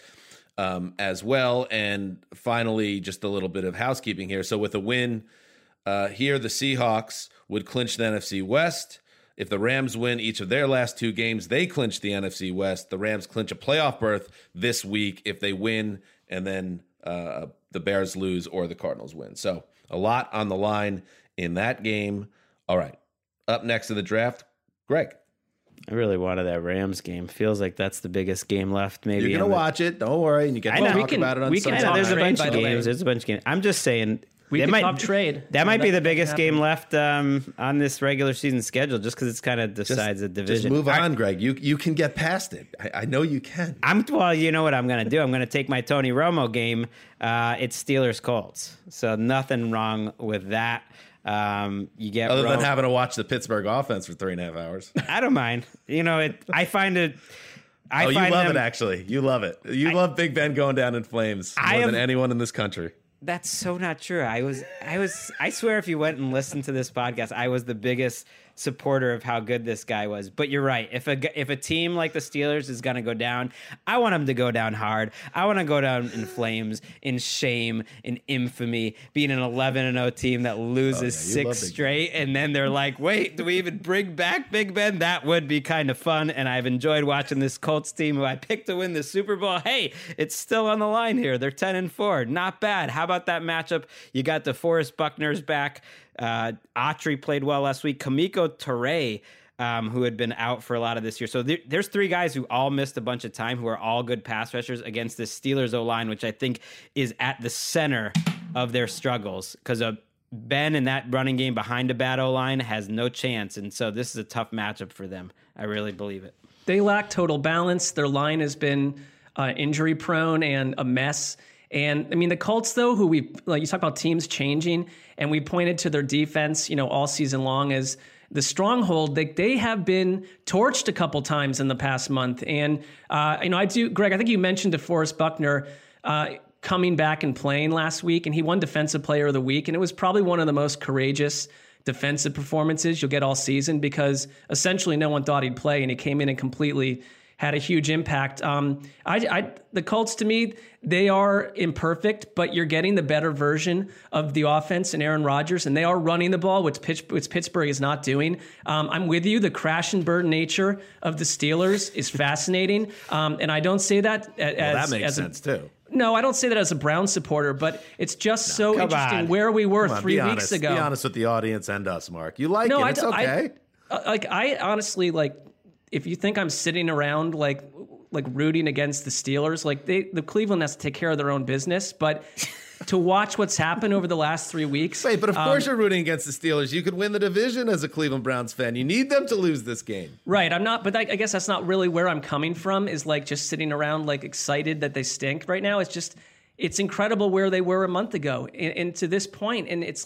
Speaker 2: as well. And finally, just a little bit of housekeeping here. So with a win here, the Seahawks would clinch the NFC West. If the Rams win each of their last 2 games, they clinch the NFC West. The Rams clinch a playoff berth this week if they win, and then the Bears lose or the Cardinals win. So a lot on the line in that game. All right. Up next in the draft, Greg.
Speaker 3: I really wanted that Rams game. Feels like that's the biggest game left. Maybe
Speaker 2: you're gonna watch it. Don't worry, and you get to talk about it on Sunday.
Speaker 3: There's a bunch of games. There's a bunch of games. I'm just saying
Speaker 4: we might top trade.
Speaker 3: That might be the biggest game left on this regular season schedule, just because it's kind of decides the division.
Speaker 2: Just move on, Greg. You can get past it. I know you can.
Speaker 3: Well, you know what I'm going to do. I'm going to take my Tony Romo game. It's Steelers Colts. So nothing wrong with that. You get
Speaker 2: other than having to watch the Pittsburgh offense for 3.5 hours.
Speaker 3: I don't mind. I find it.
Speaker 2: You love it. Actually, you love it. You love Big Ben going down in flames more than anyone in this country.
Speaker 3: That's so not true. I swear, if you went and listened to this podcast, I was the biggest supporter of how good this guy was. But you're right. If a team like the Steelers is going to go down, I want them to go down hard. I want to go down in flames, in shame, in infamy, being an 11-0 team that loses 6 straight. And then they're like, wait, do we even bring back Big Ben? That would be kind of fun. And I've enjoyed watching this Colts team who I picked to win the Super Bowl. Hey, it's still on the line here. They're 10-4. Not bad. How about that matchup? You got DeForest Buckner's back. Autry played well last week. Kamiko Toure, who had been out for a lot of this year. So there's 3 guys who all missed a bunch of time, who are all good pass rushers against the Steelers O-line, which I think is at the center of their struggles, because Ben in that running game behind a bad O-line has no chance. And so this is a tough matchup for them. I really believe it.
Speaker 4: They lack total balance. Their line has been injury prone and a mess. And I mean, the Colts, though, who you talk about teams changing, and we pointed to their defense, all season long as the stronghold. They have been torched a couple times in the past month. And, Greg, I think you mentioned DeForest Buckner coming back and playing last week, and he won Defensive Player of the Week. And it was probably one of the most courageous defensive performances you'll get all season, because essentially no one thought he'd play, and he came in and completely had a huge impact. The Colts, to me, they are imperfect, but you're getting the better version of the offense and Aaron Rodgers, and they are running the ball, which Pittsburgh is not doing. I'm with you. The crash and burn nature of the Steelers is fascinating, and I don't say that
Speaker 2: that makes sense too.
Speaker 4: No, I don't say that as a Brown supporter, but it's just so interesting where we were 3 weeks ago.
Speaker 2: Be honest with the audience and us, Mark. You like it. It's okay.
Speaker 4: I honestly, if you think I'm sitting around like rooting against the Steelers, the Cleveland has to take care of their own business. But to watch what's happened over the last 3 weeks.
Speaker 2: Wait, but of course you're rooting against the Steelers. You could win the division as a Cleveland Browns fan. You need them to lose this game.
Speaker 4: Right. I'm not, but I guess that's not really where I'm coming from, is just sitting around excited that they stink right now. It's incredible where they were a month ago and to this point. And it's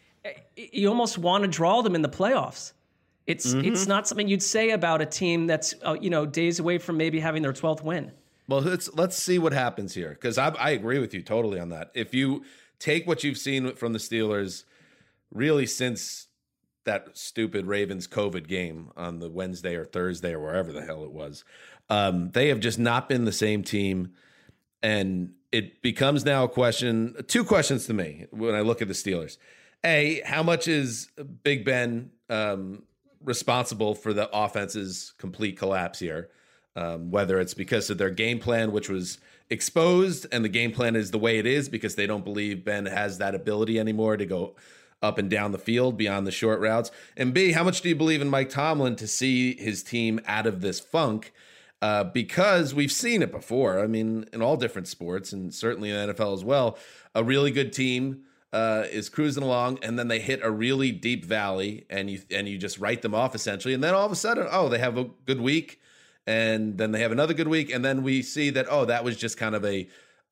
Speaker 4: you almost want to draw them in the playoffs. It's not something you'd say about a team that's days away from maybe having their 12th win.
Speaker 2: Well, let's see what happens here, because I agree with you totally on that. If you take what you've seen from the Steelers, really since that stupid Ravens COVID game on the Wednesday or Thursday or wherever the hell it was, they have just not been the same team, and it becomes now a question. 2 questions to me when I look at the Steelers. A, how much is Big Ben responsible for the offense's complete collapse here? Whether it's because of their game plan, which was exposed, and the game plan is the way it is because they don't believe Ben has that ability anymore to go up and down the field beyond the short routes. And B, how much do you believe in Mike Tomlin to see his team out of this funk? Because we've seen it before. I mean, in all different sports, and certainly in the NFL as well, a really good team is cruising along, and then they hit a really deep valley, and you just write them off essentially, and then all of a sudden, they have a good week, and then they have another good week, and then we see that that was just kind of the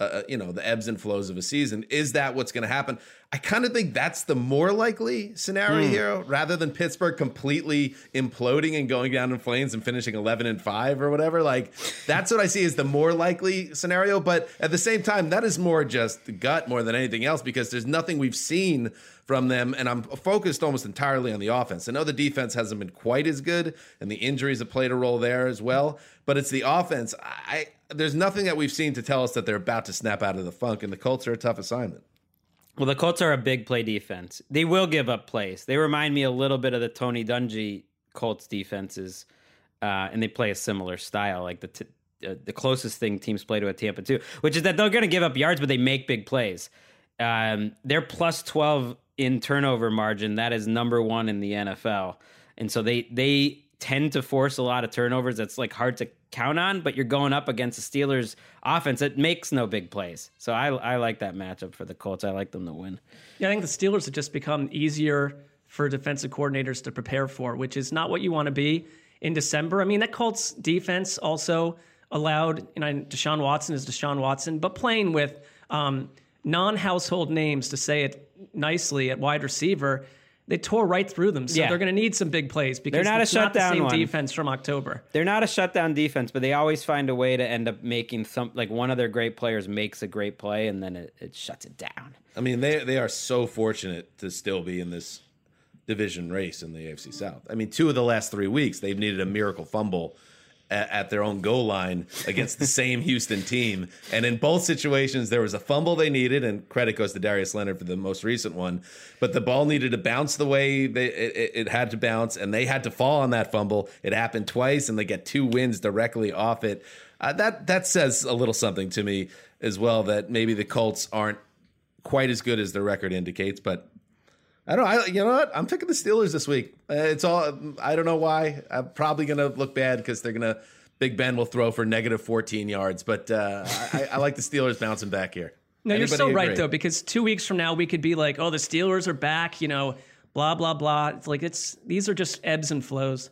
Speaker 2: ebbs and flows of a season. Is that what's going to happen? I kind of think that's the more likely scenario here, rather than Pittsburgh completely imploding and going down in flames and finishing 11-5 or whatever. Like, that's what I see as the more likely scenario. But at the same time, that is more just gut more than anything else, because there's nothing we've seen from them, and I'm focused almost entirely on the offense. I know the defense hasn't been quite as good, and the injuries have played a role there as well, but it's the offense. There's nothing that we've seen to tell us that they're about to snap out of the funk, and the Colts are a tough assignment.
Speaker 3: Well, the Colts are a big play defense. They will give up plays. They remind me a little bit of the Tony Dungy Colts defenses, and they play a similar style, like the closest thing teams play to a Tampa 2, which is that they're going to give up yards, but they make big plays. They're plus 12 in turnover margin. That is number 1 in the NFL. And so they tend to force a lot of turnovers. That's like hard to count on, but you're going up against the Steelers offense that makes no big plays. So I like that matchup for the Colts. I like them to win.
Speaker 4: Yeah, I think the Steelers have just become easier for defensive coordinators to prepare for, which is not what you want to be in December. I mean, that Colts defense also allowed, Deshaun Watson is Deshaun Watson, but playing with non-household names, to say it nicely, at wide receiver, they tore right through them. So they're going to need some big plays, because
Speaker 3: they're not
Speaker 4: it's not the same defense from October.
Speaker 3: They're not a shutdown defense, but they always find a way to end up making one of their great players makes a great play, and then it shuts it down.
Speaker 2: I mean, they are so fortunate to still be in this division race in the AFC South. I mean, 2 of the last 3 weeks, they've needed a miracle fumble at their own goal line against the same Houston team. And in both situations, there was a fumble they needed, and credit goes to Darius Leonard for the most recent one. But the ball needed to bounce the way it had to bounce, and they had to fall on that fumble. It happened twice, and they get 2 wins directly off it. That says a little something to me as well, that maybe the Colts aren't quite as good as their record indicates, but I don't know. You know what? I'm picking the Steelers this week. It's all. I don't know why. I'm probably going to look bad because Big Ben will throw for negative 14 yards. But I like the Steelers bouncing back here.
Speaker 4: No, you're so right, though, because 2 weeks from now we could be like, oh, the Steelers are back, blah, blah, blah. It's like these are just ebbs and flows.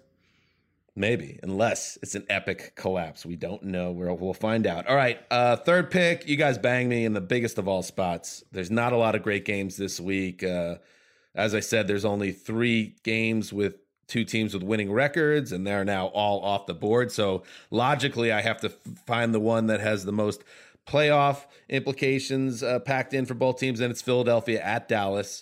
Speaker 2: Maybe, unless it's an epic collapse. We don't know. We'll find out. All right, third pick. You guys banged me in the biggest of all spots. There's not a lot of great games this week. As I said, there's only 3 games with 2 teams with winning records, and they're now all off the board. So logically, I have to find the one that has the most playoff implications packed in for both teams, and it's Philadelphia at Dallas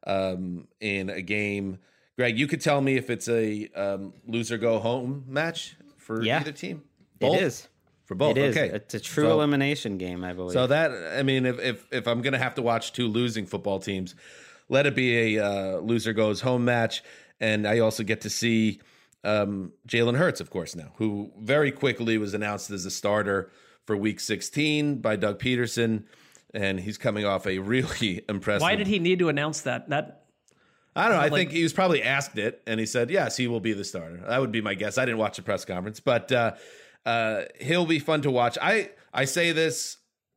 Speaker 2: in a game. Greg, you could tell me if it's a loser go home match for either team. Both?
Speaker 3: It is.
Speaker 2: For both,
Speaker 3: it is.
Speaker 2: Okay.
Speaker 3: It's a true elimination game, I believe.
Speaker 2: So that, I mean, if I'm going to have to watch 2 losing football teams, let it be a loser goes home match. And I also get to see Jalen Hurts, of course, now, who very quickly was announced as a starter for Week 16 by Doug Peterson. And he's coming off a really impressive.
Speaker 4: Why did he need to announce that?
Speaker 2: I don't know. I think he was probably asked it, and he said, yes, he will be the starter. That would be my guess. I didn't watch the press conference, but he'll be fun to watch. I say this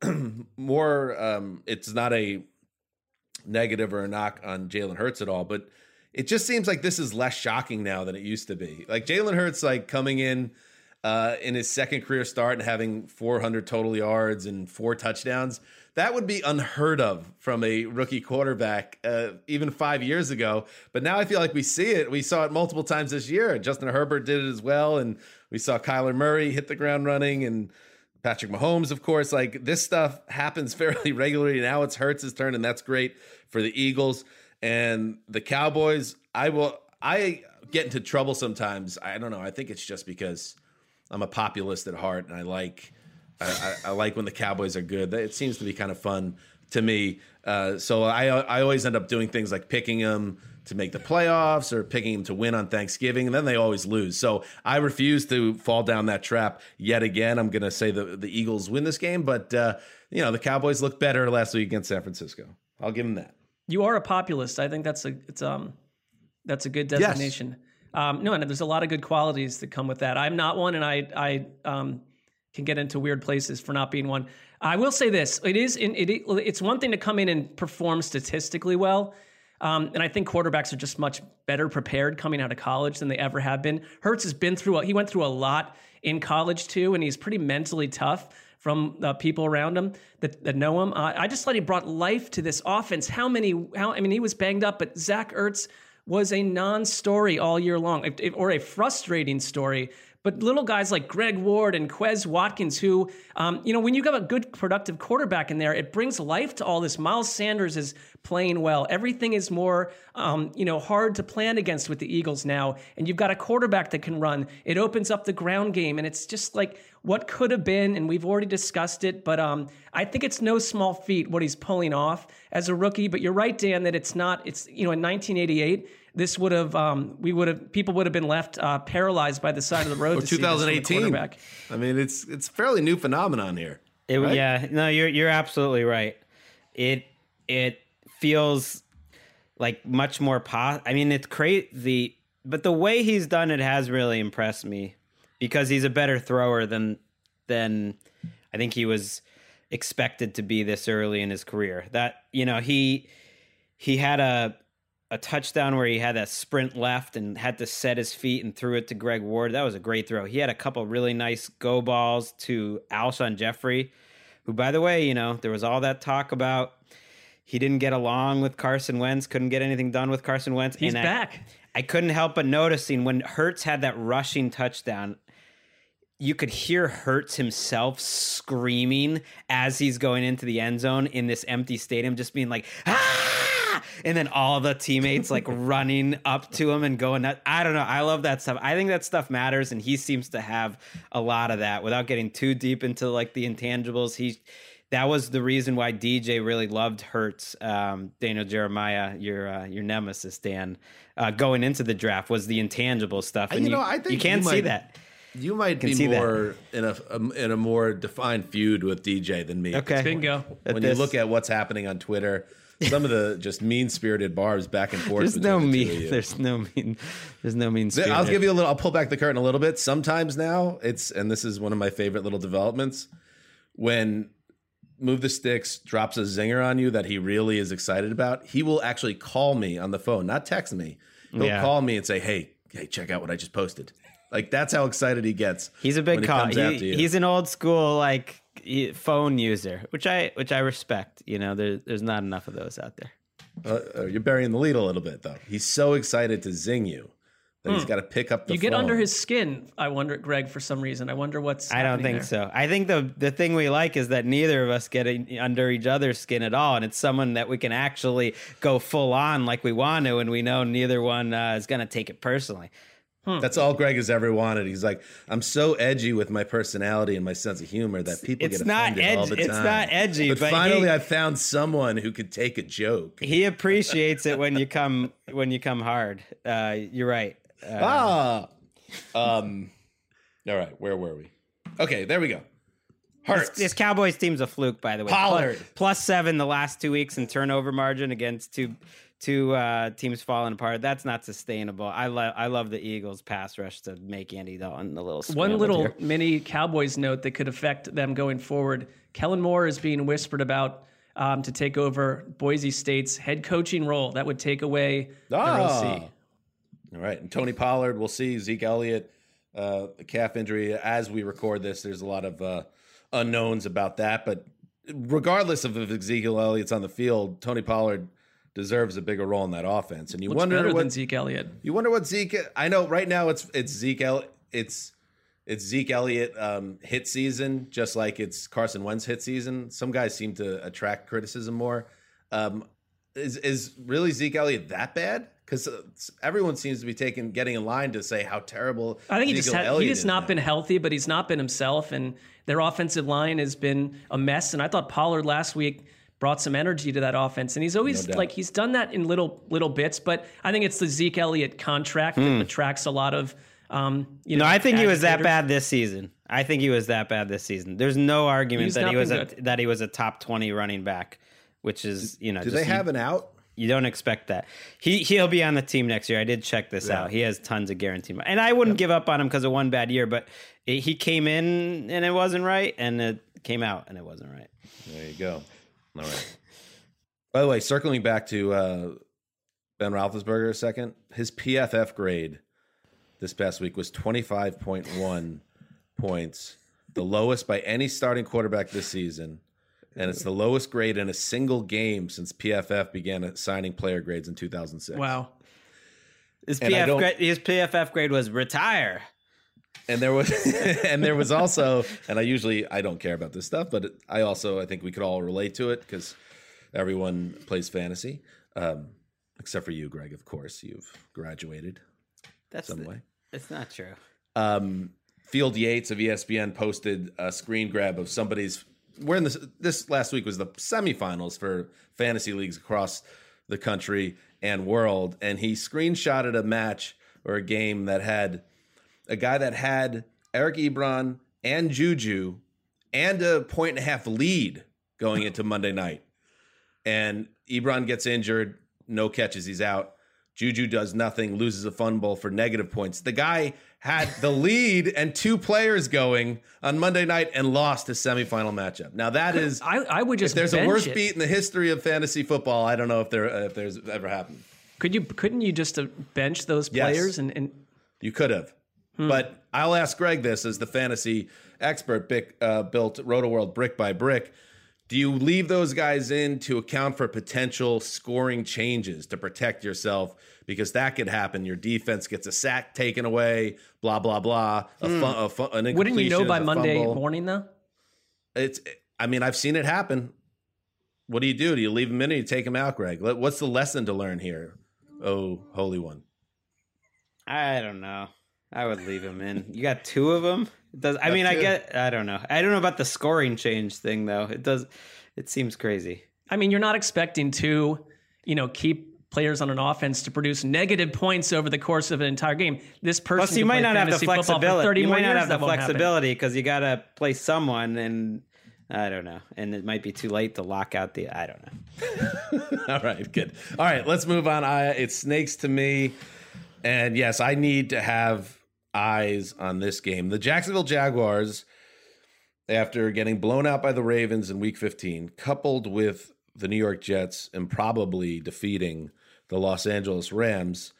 Speaker 2: more, it's not a negative or a knock on Jalen Hurts at all, but it just seems like this is less shocking now than it used to be. Like Jalen Hurts, like coming in his second career start and having 400 total yards and 4 touchdowns, that would be unheard of from a rookie quarterback even 5 years ago. But now I feel like we see it. We saw it multiple times this year. Justin Herbert did it as well, and we saw Kyler Murray hit the ground running, and Patrick Mahomes, of course. Like, this stuff happens fairly regularly. Now it's Hurts' turn, and that's great for the Eagles. And the Cowboys, I get into trouble sometimes. I don't know. I think it's just because I'm a populist at heart, and I like when the Cowboys are good. It seems to be kind of fun to me. So I always end up doing things like picking them to make the playoffs or picking them to win on Thanksgiving, and then they always lose. So I refuse to fall down that trap yet again. I'm going to say the Eagles win this game, but the Cowboys looked better last week against San Francisco. I'll give them that.
Speaker 4: You are a populist. I think that's a good designation. Yes. No, and there's a lot of good qualities that come with that. I'm not one, and I can get into weird places for not being one. I will say this: it's one thing to come in and perform statistically well, and I think quarterbacks are just much better prepared coming out of college than they ever have been. Hurts has been through he went through a lot in college too, and he's pretty mentally tough from people around him that know him. I just thought he brought life to this offense. I mean, he was banged up, but Zach Ertz was a non-story all year long, or a frustrating story. But little guys like Greg Ward and Quez Watkins, who, when you got a good, productive quarterback in there, it brings life to all this. Miles Sanders is playing well. Everything is more, hard to plan against with the Eagles now. And you've got a quarterback that can run. It opens up the ground game. And it's just like what could have been. And we've already discussed it. But I think it's no small feat what he's pulling off as a rookie. But you're right, Dan, that it's not. It's, in 1988. This would have, people would have been left paralyzed by the side of the road.
Speaker 2: Or 2018. I mean, it's a fairly new phenomenon here. Right?
Speaker 3: Yeah, no, you're absolutely right. It feels like much more I mean, it's crazy, but the way he's done it has really impressed me because he's a better thrower than I think he was expected to be this early in his career. That he had a touchdown where he had that sprint left and had to set his feet and threw it to Greg Ward. That was a great throw. He had a couple really nice go balls to Alshon Jeffrey, who, by the way, there was all that talk about he didn't get along with Carson Wentz, couldn't get anything done with Carson Wentz.
Speaker 4: He's back.
Speaker 3: I couldn't help but noticing when Hurts had that rushing touchdown, you could hear Hurts himself screaming as he's going into the end zone in this empty stadium, just being like, ah! And then all the teammates like running up to him and going, I don't know. I love that stuff. I think that stuff matters. And he seems to have a lot of that without getting too deep into like the intangibles. That was the reason why DJ really loved Hurts. Daniel Jeremiah, your nemesis, Dan, going into the draft was the intangible stuff. And
Speaker 2: I think
Speaker 3: you can't see that.
Speaker 2: You might be more in a more defined feud with DJ than me.
Speaker 3: Okay,
Speaker 4: bingo.
Speaker 2: When you look at what's happening on Twitter, some of the just mean-spirited barbs back and forth.
Speaker 3: There's no mean spirit.
Speaker 2: I'll pull back the curtain a little bit. Sometimes now and this is one of my favorite little developments, when Move the Sticks drops a zinger on you that he really is excited about, he will actually call me on the phone, not text me. He'll call me and say, hey, check out what I just posted. Like, that's how excited he gets.
Speaker 3: He's a big call. He's an old school phone user, which I respect. There's not enough of those out there.
Speaker 2: You're burying the lead a little bit, though. He's so excited to zing you that he's got to pick up the phone.
Speaker 4: You get under his skin, I wonder, Greg, for some reason. I wonder what's
Speaker 3: I don't think so. I think the thing we like is that neither of us get under each other's skin at all, and it's someone that we can actually go full on like we want to, and we know neither one is going to take it personally.
Speaker 2: That's all Greg has ever wanted. He's like, I'm so edgy with my personality and my sense of humor that people get offended all the time.
Speaker 3: It's not edgy, but
Speaker 2: finally I found someone who could take a joke.
Speaker 3: He appreciates it when you come hard. You're right.
Speaker 2: All right, where were we? Okay, there we go. Hurts.
Speaker 3: This Cowboys team's a fluke, by the way.
Speaker 2: Pollard
Speaker 3: +7 the last 2 weeks in turnover margin against two teams falling apart. That's not sustainable. I love the Eagles pass rush to make Andy Dalton a little
Speaker 4: one little mini Cowboys note that could affect them going forward. Kellen Moore is being whispered about to take over Boise State's head coaching role. That would take away the OC.
Speaker 2: All right, and Tony Pollard, we'll see. Zeke Elliott, the calf injury. As we record this, there's a lot of unknowns about that. But regardless of if Ezekiel Elliott's on the field, Tony Pollard deserves a bigger role in that offense. And you
Speaker 4: Looks
Speaker 2: wonder
Speaker 4: better
Speaker 2: what
Speaker 4: than Zeke Elliott.
Speaker 2: You wonder what Zeke. I know right now it's Zeke Elliott. It's Zeke Elliott hit season, just like it's Carson Wentz hit season. Some guys seem to attract criticism more. Is really Zeke Elliott that bad? Because everyone seems to be getting in line to say how terrible.
Speaker 4: I think he has not been healthy, but he's not been himself, and their offensive line has been a mess. And I thought Pollard last week brought some energy to that offense, and he's always he's done that in little bits. But I think it's the Zeke Elliott contract that attracts a lot of.
Speaker 3: I think he was that bad this season. There's no argument that he was a top 20 running back, which is
Speaker 2: Do they have an out?
Speaker 3: You don't expect that. He'll be on the team next year. I did check this out. He has tons of guaranteed money. And I wouldn't give up on him because of one bad year, but he came in and it wasn't right, and it came out and it wasn't right.
Speaker 2: There you go. All right. By the way, circling back to Ben Roethlisberger a second, his PFF grade this past week was 25.1 points, the lowest by any starting quarterback this season. And it's the lowest grade in a single game since PFF began assigning player grades in 2006.
Speaker 4: Wow.
Speaker 3: His PFF grade was retire.
Speaker 2: And there was also, and I don't care about this stuff, but I think we could all relate to it because everyone plays fantasy, except for you, Greg. Of course, you've graduated. Some way.
Speaker 3: It's not true.
Speaker 2: Field Yates of ESPN posted a screen grab of somebody's. We're in this last week was the semifinals for fantasy leagues across the country and world, and he screenshotted a match or a game that had a guy that had Eric Ebron and Juju and a 1.5 lead going into Monday night. And Ebron gets injured, no catches, he's out. Juju does nothing, loses a fumble for negative points. The guy had the lead and two players going on Monday night and lost his semifinal matchup. Now that is,
Speaker 4: I would just.
Speaker 2: If there's
Speaker 4: bench
Speaker 2: a worse
Speaker 4: it.
Speaker 2: beat in the history of fantasy football, I don't know if there's ever happened.
Speaker 4: Couldn't you just bench those players
Speaker 2: Yes.
Speaker 4: and
Speaker 2: You could have. But I'll ask Greg this as the fantasy expert, built RotoWorld brick by brick. Do you leave those guys in to account for potential scoring changes to protect yourself? Because that could happen. Your defense gets a sack taken away, blah, blah, blah. An
Speaker 4: wouldn't you know by
Speaker 2: incompletion,
Speaker 4: Monday
Speaker 2: fumble.
Speaker 4: morning though?
Speaker 2: I've seen it happen. What do? Do you leave him in or you take him out, Greg? What's the lesson to learn here? Oh, Holy One.
Speaker 3: I don't know. I would leave him in. You got two of them? I don't know. I don't know about the scoring change thing though. It seems crazy.
Speaker 4: I mean, you're not expecting to, keep players on an offense to produce negative points over the course of an entire game. This person
Speaker 3: Plus, you might not have the flexibility. You might not have the
Speaker 4: flexibility
Speaker 3: flexibility because you got to play someone, and I don't know. And it might be too late to lock out I don't know.
Speaker 2: All right, good. All right, let's move on. It's snakes to me. And yes, I need to have eyes on this game. The Jacksonville Jaguars, after getting blown out by the Ravens in Week 15, coupled with the New York Jets improbably defeating the Los Angeles Rams,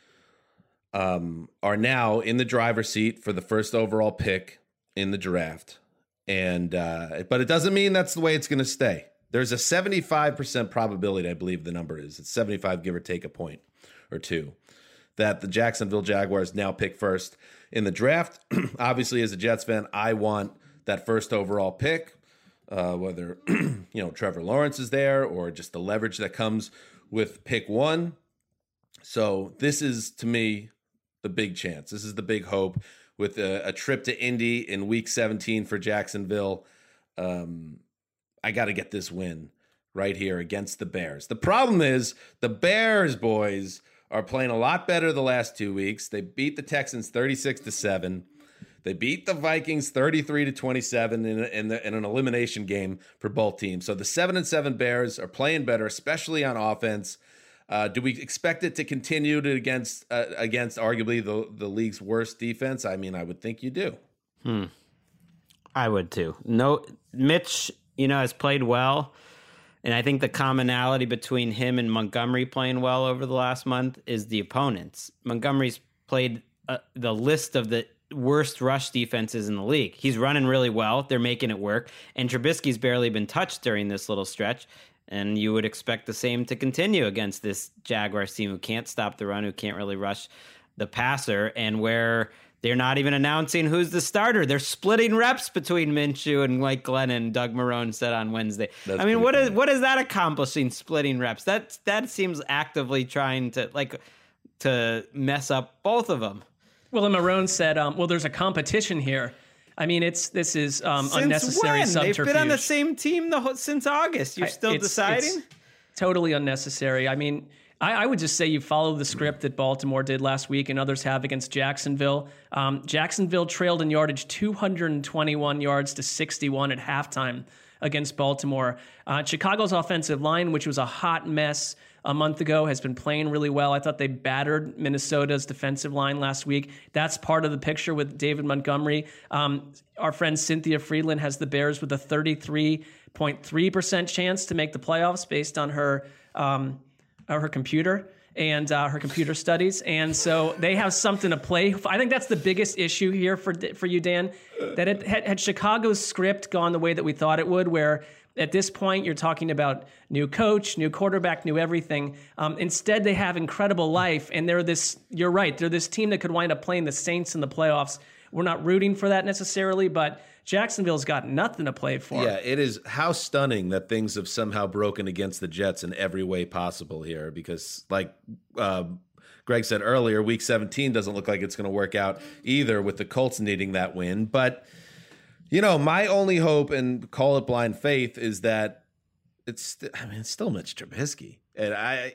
Speaker 2: are now in the driver's seat for the first overall pick in the draft. And but it doesn't mean that's the way it's going to stay. There's a 75% probability, I believe the number is. It's 75, give or take a point or two, that the Jacksonville Jaguars now pick first in the draft. Obviously, as a Jets fan, I want that first overall pick, whether Trevor Lawrence is there or just the leverage that comes with pick one. So this is, to me, the big chance. This is the big hope with a trip to Indy in Week 17 for Jacksonville. I got to get this win right here against the Bears. The problem is the Bears, boys, are playing a lot better the last 2 weeks. They beat the Texans 36-7. They beat the Vikings 33-27 in an elimination game for both teams. So the 7-7 Bears are playing better, especially on offense. Do we expect it to continue against arguably the league's worst defense? I mean, I would think you do.
Speaker 3: I would too. No, Mitch, has played well. And I think the commonality between him and Montgomery playing well over the last month is the opponents. Montgomery's played the list of the worst rush defenses in the league. He's running really well. They're making it work. And Trubisky's barely been touched during this little stretch. And you would expect the same to continue against this Jaguars team who can't stop the run, who can't really rush the passer, and where they're not even announcing who's the starter. They're splitting reps between Minshew and Mike Glennon, Doug Marrone said on Wednesday.
Speaker 2: That's
Speaker 3: what is that accomplishing, splitting reps? That seems actively trying to mess up both of them.
Speaker 4: Well, and Marrone said, there's a competition here. I mean, this is unnecessary
Speaker 3: when?
Speaker 4: subterfuge.
Speaker 3: They've been on the same team since August. You're still deciding?
Speaker 4: It's totally unnecessary. I mean, I would just say you follow the script that Baltimore did last week and others have against Jacksonville. Jacksonville trailed in yardage 221 yards to 61 at halftime against Baltimore. Chicago's offensive line, which was a hot mess a month ago, has been playing really well. I thought they battered Minnesota's defensive line last week. That's part of the picture with David Montgomery. Our friend Cynthia Friedland has the Bears with a 33.3% chance to make the playoffs based on her computer and her computer studies. And so they have something to play. I think that's the biggest issue here for you, Dan, that had Chicago's script gone the way that we thought it would, where at this point you're talking about new coach, new quarterback, new everything. Instead, they have incredible life, and you're right, they're this team that could wind up playing the Saints in the playoffs. We're not rooting for that necessarily, but Jacksonville's got nothing to play for.
Speaker 2: Yeah, it is how stunning that things have somehow broken against the Jets in every way possible here, because like Greg said earlier, week 17 doesn't look like it's going to work out either, with the Colts needing that win. But, my only hope, and call it blind faith, is that it's still Mitch Trubisky. And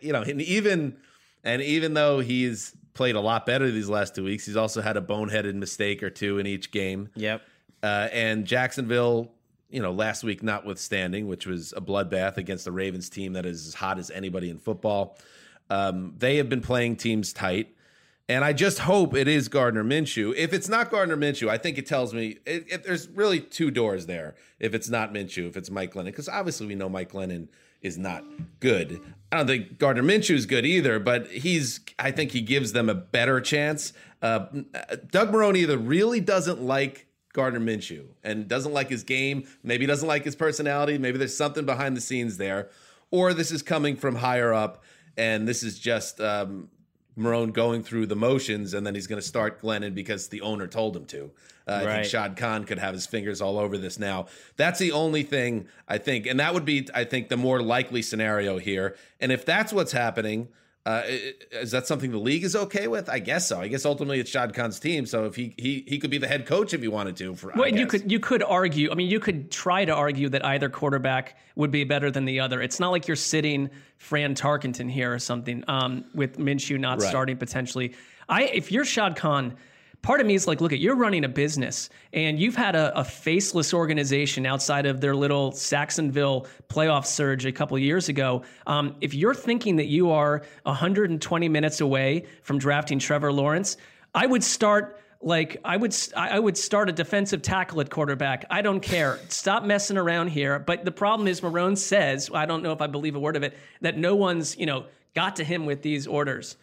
Speaker 2: even though he's played a lot better these last 2 weeks, he's also had a boneheaded mistake or two in each game.
Speaker 3: Yep.
Speaker 2: And Jacksonville, last week notwithstanding, which was a bloodbath against the Ravens team that is as hot as anybody in football, they have been playing teams tight. And I just hope it is Gardner Minshew. If it's not Gardner Minshew, I think it tells me if there's really two doors there. If it's not Minshew, if it's Mike Glennon, because obviously we know Mike Glennon is not good. I don't think Gardner Minshew is good either, but I think he gives them a better chance. Doug Marrone either really doesn't like Gardner Minshew and doesn't like his game, maybe doesn't like his personality, maybe there's something behind the scenes there, or this is coming from higher up and this is just Marrone going through the motions, and then he's going to start Glennon because the owner told him to. I think Shad Khan could have his fingers all over this now. That's the only thing I think, and that would be, I think, the more likely scenario here. And if that's what's happening, is that something the league is okay with? I guess so. I guess ultimately it's Shad Khan's team. So if he could be the head coach if he wanted to.
Speaker 4: You could argue. I mean, you could try to argue that either quarterback would be better than the other. It's not like you're sitting Fran Tarkenton here or something with Minshew not starting potentially. If you're Shad Khan, part of me is like, look, you're running a business and you've had a faceless organization outside of their little Saxonville playoff surge a couple of years ago. If you're thinking that you are 120 minutes away from drafting Trevor Lawrence, I would start a defensive tackle at quarterback. I don't care. Stop messing around here. But the problem is Marrone says, I don't know if I believe a word of it, that no one's, got to him with these orders.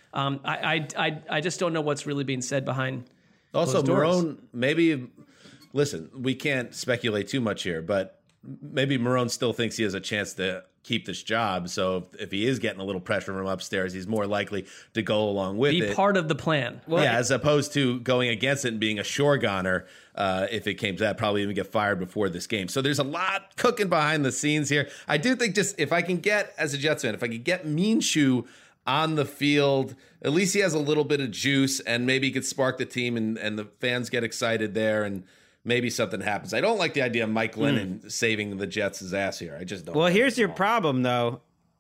Speaker 4: I just don't know what's really being said behind.
Speaker 2: Also, Marrone, maybe, listen, we can't speculate too much here, but maybe Marrone still thinks he has a chance to keep this job. So if he is getting a little pressure from upstairs, he's more likely to go along with it.
Speaker 4: Be part of the plan.
Speaker 2: Well, yeah, as opposed to going against it and being a shore goner. If it came to that, probably even get fired before this game. So there's a lot cooking behind the scenes here. I do think just if I can get, as a Jets fan, if I could get Minshew on the field, at least he has a little bit of juice and maybe he could spark the team and the fans get excited there and maybe something happens. I don't like the idea of Mike Glennon saving the Jets' ass here. I just don't.
Speaker 3: Well, here's your problem, though.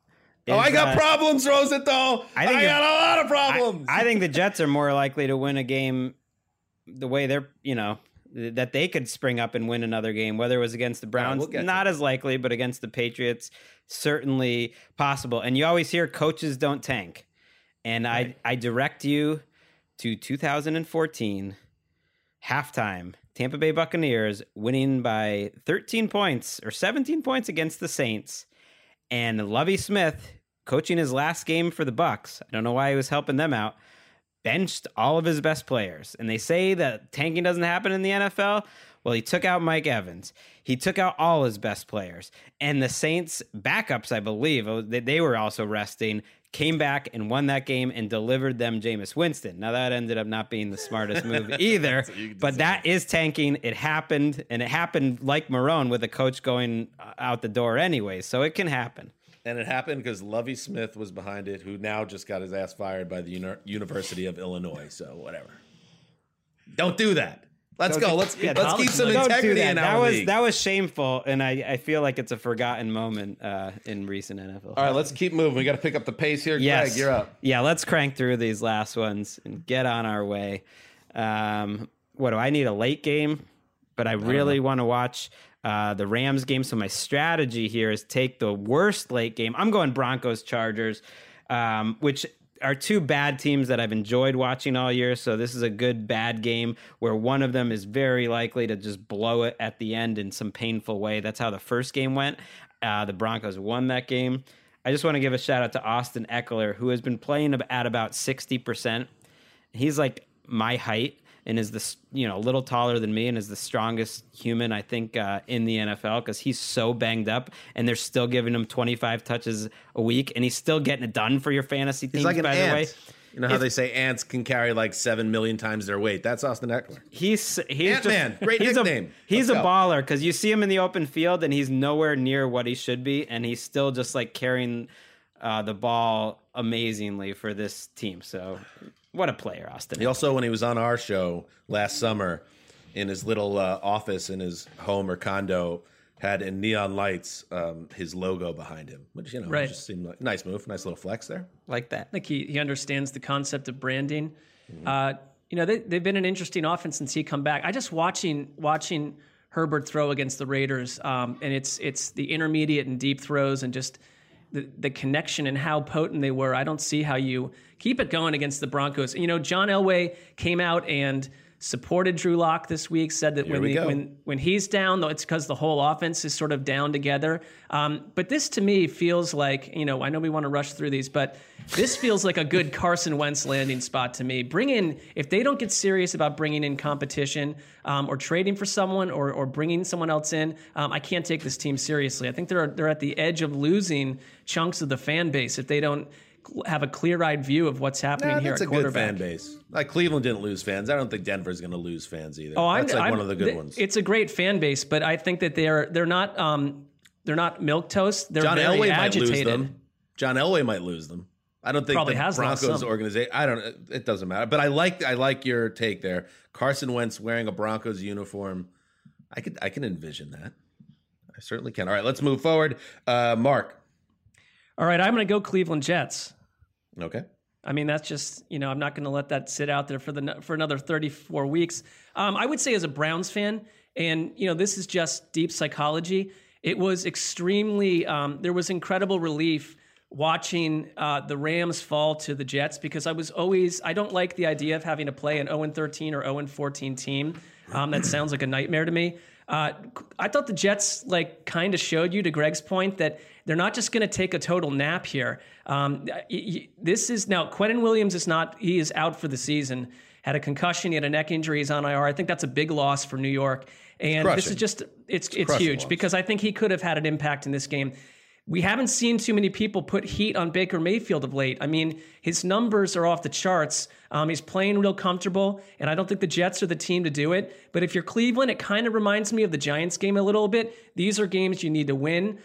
Speaker 2: I got problems, Rosenthal. I got a lot of problems.
Speaker 3: I think the Jets are more likely to win a game the way they're, that they could spring up and win another game, whether it was against the Browns, not as likely, but against the Patriots, certainly possible. And you always hear coaches don't tank. And right. I direct you to 2014 halftime, Tampa Bay Buccaneers winning by 13 points or 17 points against the Saints. And Lovie Smith, coaching his last game for the Bucs, I don't know why he was helping them out, benched all of his best players. And they say that tanking doesn't happen in the NFL. Well, he took out Mike Evans. He took out all his best players. And the Saints backups, I believe, they were also resting, came back and won that game and delivered them Jameis Winston. Now, that ended up not being the smartest move either, but that is tanking. It happened, and it happened like Marrone with a coach going out the door anyway, so it can happen.
Speaker 2: And it happened because Lovie Smith was behind it, who now just got his ass fired by the University of Illinois, so whatever. Don't do that. Let's go. Let's keep some integrity in our league.
Speaker 3: That was shameful, and I feel like it's a forgotten moment in recent NFL.
Speaker 2: All right, let's keep moving. We got to pick up the pace here.
Speaker 3: Yes.
Speaker 2: Greg, you're up.
Speaker 3: Yeah, let's crank through these last ones and get on our way. What do I need? A late game? But I really want to watch the Rams game. So my strategy here is take the worst late game. I'm going Broncos-Chargers. which are two bad teams that I've enjoyed watching all year. So this is a good bad game where one of them is very likely to just blow it at the end in some painful way. That's how the first game went. The Broncos won that game. I just want to give a shout out to Austin Eckler, who has been playing at about 60%. He's like my height and is this, a little taller than me and is the strongest human, I think, in the NFL because he's so banged up and they're still giving him 25 touches a week and he's still getting it done for your fantasy teams,
Speaker 2: he's like an
Speaker 3: by
Speaker 2: ant.
Speaker 3: the way.
Speaker 2: You know how they say ants can carry like 7 million times their weight? That's Austin Eckler.
Speaker 3: He's
Speaker 2: Ant-Man. Great nickname.
Speaker 3: He's a baller because you see him in the open field and he's nowhere near what he should be, and he's still just like carrying the ball amazingly for this team. So what a player, Austin.
Speaker 2: He also, when he was on our show last summer in his little office in his home or condo, had in neon lights his logo behind him, which, just seemed like nice move, nice little flex there.
Speaker 3: Like that.
Speaker 4: Like he understands the concept of branding. They've been an interesting offense since he come back. I just watching Herbert throw against the Raiders, and it's the intermediate and deep throws and just the connection and how potent they were. I don't see how you keep it going against the Broncos. John Elway came out and supported Drew Lock this week, said that when he's down, though, it's because the whole offense is sort of down together. But this to me feels like, I know we want to rush through these, but this feels like a good Carson Wentz landing spot to me. If they don't get serious about bringing in competition or trading for someone or bringing someone else in, I can't take this team seriously. I think they're at the edge of losing chunks of the fan base if they don't have a clear-eyed view of what's happening here at quarterback.
Speaker 2: That's a good fan base. Like Cleveland didn't lose fans. I don't think Denver's going to lose fans either. That's one of the good ones.
Speaker 4: It's a great fan base, but I think that they're not milquetoast. They're
Speaker 2: John
Speaker 4: very
Speaker 2: Elway
Speaker 4: agitated.
Speaker 2: might lose them. John Elway might lose them. I don't think
Speaker 4: Probably
Speaker 2: the
Speaker 4: has
Speaker 2: Broncos organization. It doesn't matter. But I like your take there. Carson Wentz wearing a Broncos uniform. I can envision that. I certainly can. All right, let's move forward. Mark.
Speaker 4: All right, I'm going to go Cleveland Jets.
Speaker 2: Okay.
Speaker 4: I mean, that's just, I'm not going to let that sit out there for another 34 weeks. I would say as a Browns fan, and, this is just deep psychology, it was extremely, there was incredible relief watching the Rams fall to the Jets because I don't like the idea of having to play an 0-13 or 0-14 team. That sounds like a nightmare to me. I thought the Jets kind of showed you, to Greg's point, that they're not just going to take a total nap here. This is now Quentin Williams he is out for the season. Had a concussion, he had a neck injury, he's on IR. I think that's a big loss for New York. And this is just it's huge loss because I think he could have had an impact in this game. We haven't seen too many people put heat on Baker Mayfield of late. I mean, his numbers are off the charts. He's playing real comfortable, and I don't think the Jets are the team to do it. But if you're Cleveland, it kind of reminds me of the Giants game a little bit. These are games you need to win.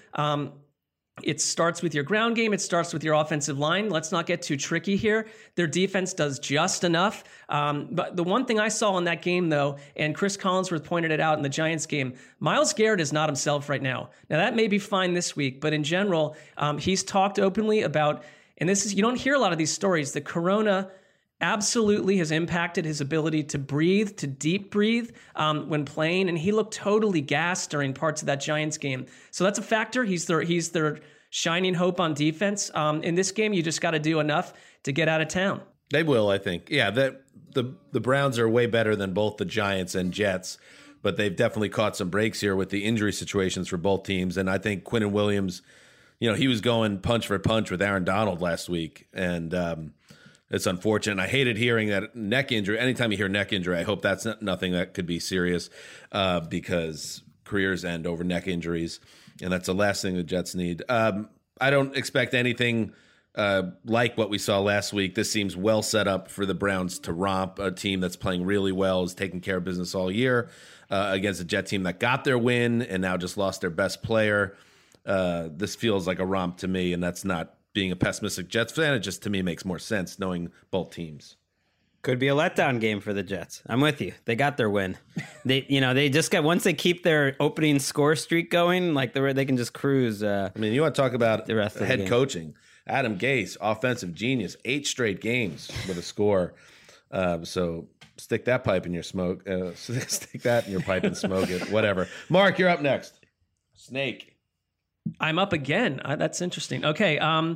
Speaker 4: It starts with your ground game. It starts with your offensive line. Let's not get too tricky here. Their defense does just enough. But the one thing I saw in that game, though, and Chris Collinsworth pointed it out in the Giants game, Myles Garrett is not himself right now. Now, that may be fine this week, but in general, he's talked openly about, and you don't hear a lot of these stories, the corona absolutely has impacted his ability to breathe, to deep breathe when playing, and he looked totally gassed during parts of that Giants game. So that's a factor. He's their shining hope on defense. In this game, you just got to do enough to get out of town.
Speaker 2: They will, I think. Yeah, the Browns are way better than both the Giants and Jets, but they've definitely caught some breaks here with the injury situations for both teams. And I think Quentin Williams, he was going punch for punch with Aaron Donald last week, and it's unfortunate. I hated hearing that neck injury. Anytime you hear neck injury, I hope that's nothing that could be serious because careers end over neck injuries, and that's the last thing the Jets need. I don't expect anything like what we saw last week. This seems well set up for the Browns to romp, a team that's playing really well, is taking care of business all year against a Jet team that got their win and now just lost their best player. This feels like a romp to me, and that's not being a pessimistic Jets fan. It just, to me, makes more sense knowing both teams.
Speaker 3: Could be a letdown game for the Jets. I'm with you. They got their win. They just got, once they keep their opening score streak going, they can just cruise.
Speaker 2: I mean, you want to talk about
Speaker 3: the rest of
Speaker 2: head
Speaker 3: the game.
Speaker 2: Coaching. Adam Gase, offensive genius, 8 straight games with a score. So stick that pipe in your smoke. Stick that in your pipe and smoke it. Whatever. Mark, you're up next. Snake.
Speaker 4: I'm up again. That's interesting. Okay.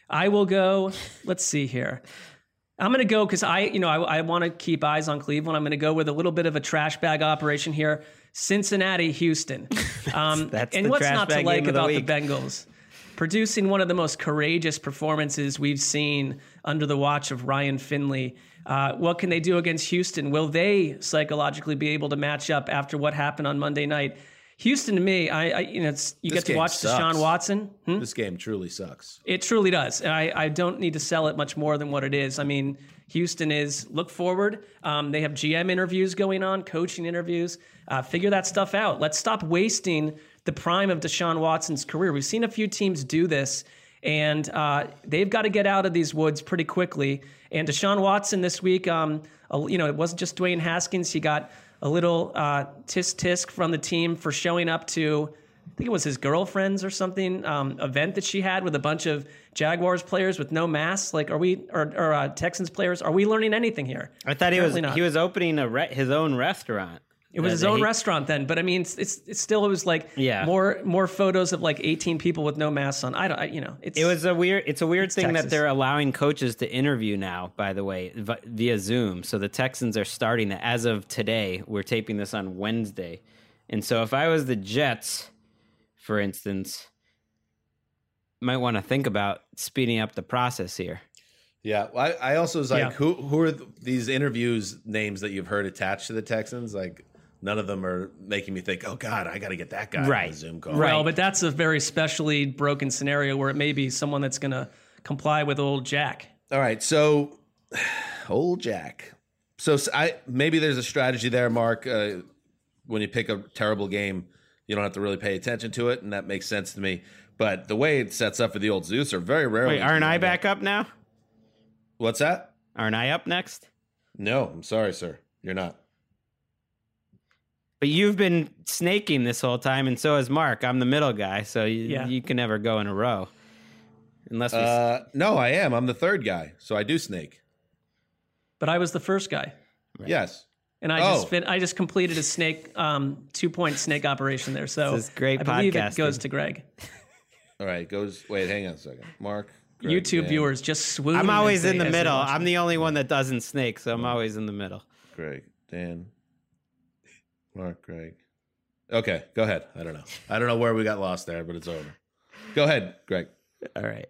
Speaker 4: I will go. Let's see here. I'm going to go because I want to keep eyes on Cleveland. I'm going to go with a little bit of a trash bag operation here. Cincinnati, Houston.
Speaker 3: That's
Speaker 4: and
Speaker 3: the
Speaker 4: what's
Speaker 3: trash
Speaker 4: not to
Speaker 3: bag
Speaker 4: like
Speaker 3: game of the
Speaker 4: about the
Speaker 3: week.
Speaker 4: Bengals? Producing one of the most courageous performances we've seen under the watch of Ryan Finley. What can they do against Houston? Will they psychologically be able to match up after what happened on Monday night? Houston, to me, you get to watch Deshaun Watson.
Speaker 2: This game truly sucks.
Speaker 4: It truly does. And I don't need to sell it much more than what it is. I mean, Houston is look forward. They have GM interviews going on, coaching interviews. Figure that stuff out. Let's stop wasting the prime of Deshaun Watson's career. We've seen a few teams do this, and they've got to get out of these woods pretty quickly. And Deshaun Watson this week, it wasn't just Dwayne Haskins. He got a little tisk from the team for showing up to, I think it was his girlfriend's or something, event that she had with a bunch of Jaguars players with no masks. Like, or Texans players? Are we learning anything here?
Speaker 3: I thought
Speaker 4: Apparently not.
Speaker 3: he was opening his own restaurant.
Speaker 4: It was his own restaurant then, but I mean, it's still, it was like more photos of like 18 people with no masks on. It's
Speaker 3: a weird thing
Speaker 4: Texas.
Speaker 3: that they're allowing coaches to interview now, by the way, via Zoom. So the Texans are starting that as of today. We're taping this on Wednesday. And so if I was the Jets, for instance, might want to think about speeding up the process here.
Speaker 2: Yeah, I also was like, who are these interviews names that you've heard attached to the Texans? Like, none of them are making me think, oh, God, I got to get that guy on the Zoom call.
Speaker 4: Well, but that's a very specially broken scenario where it may be someone that's going to comply with old Jack.
Speaker 2: All right, so old Jack. So maybe there's a strategy there, Mark. When you pick a terrible game, you don't have to really pay attention to it, and that makes sense to me. But the way it sets up for the old Zeus are very rarely.
Speaker 3: Wait, aren't I back up now?
Speaker 2: What's that?
Speaker 3: Aren't I up next?
Speaker 2: No, I'm sorry, sir. You're not.
Speaker 3: But you've been snaking this whole time, and so has Mark. I'm the middle guy, so you can never go in a row. Unless we...
Speaker 2: No, I am. I'm the third guy, so I do snake.
Speaker 4: But I was the first guy.
Speaker 2: Right. Yes.
Speaker 4: And I just completed a snake 2-point snake operation there. So
Speaker 3: this is great
Speaker 4: I believe
Speaker 3: podcasting.
Speaker 4: It goes to Greg.
Speaker 2: All right, wait, hang on a second. Mark. Greg,
Speaker 4: YouTube
Speaker 2: Dan.
Speaker 4: viewers just swoon.
Speaker 3: I'm always in the middle. I'm the only one that doesn't snake, so I'm always in the middle.
Speaker 2: Greg, Dan, Mark, Greg. Okay, go ahead. I don't know where we got lost there, but it's over. Go ahead, Greg.
Speaker 3: All right.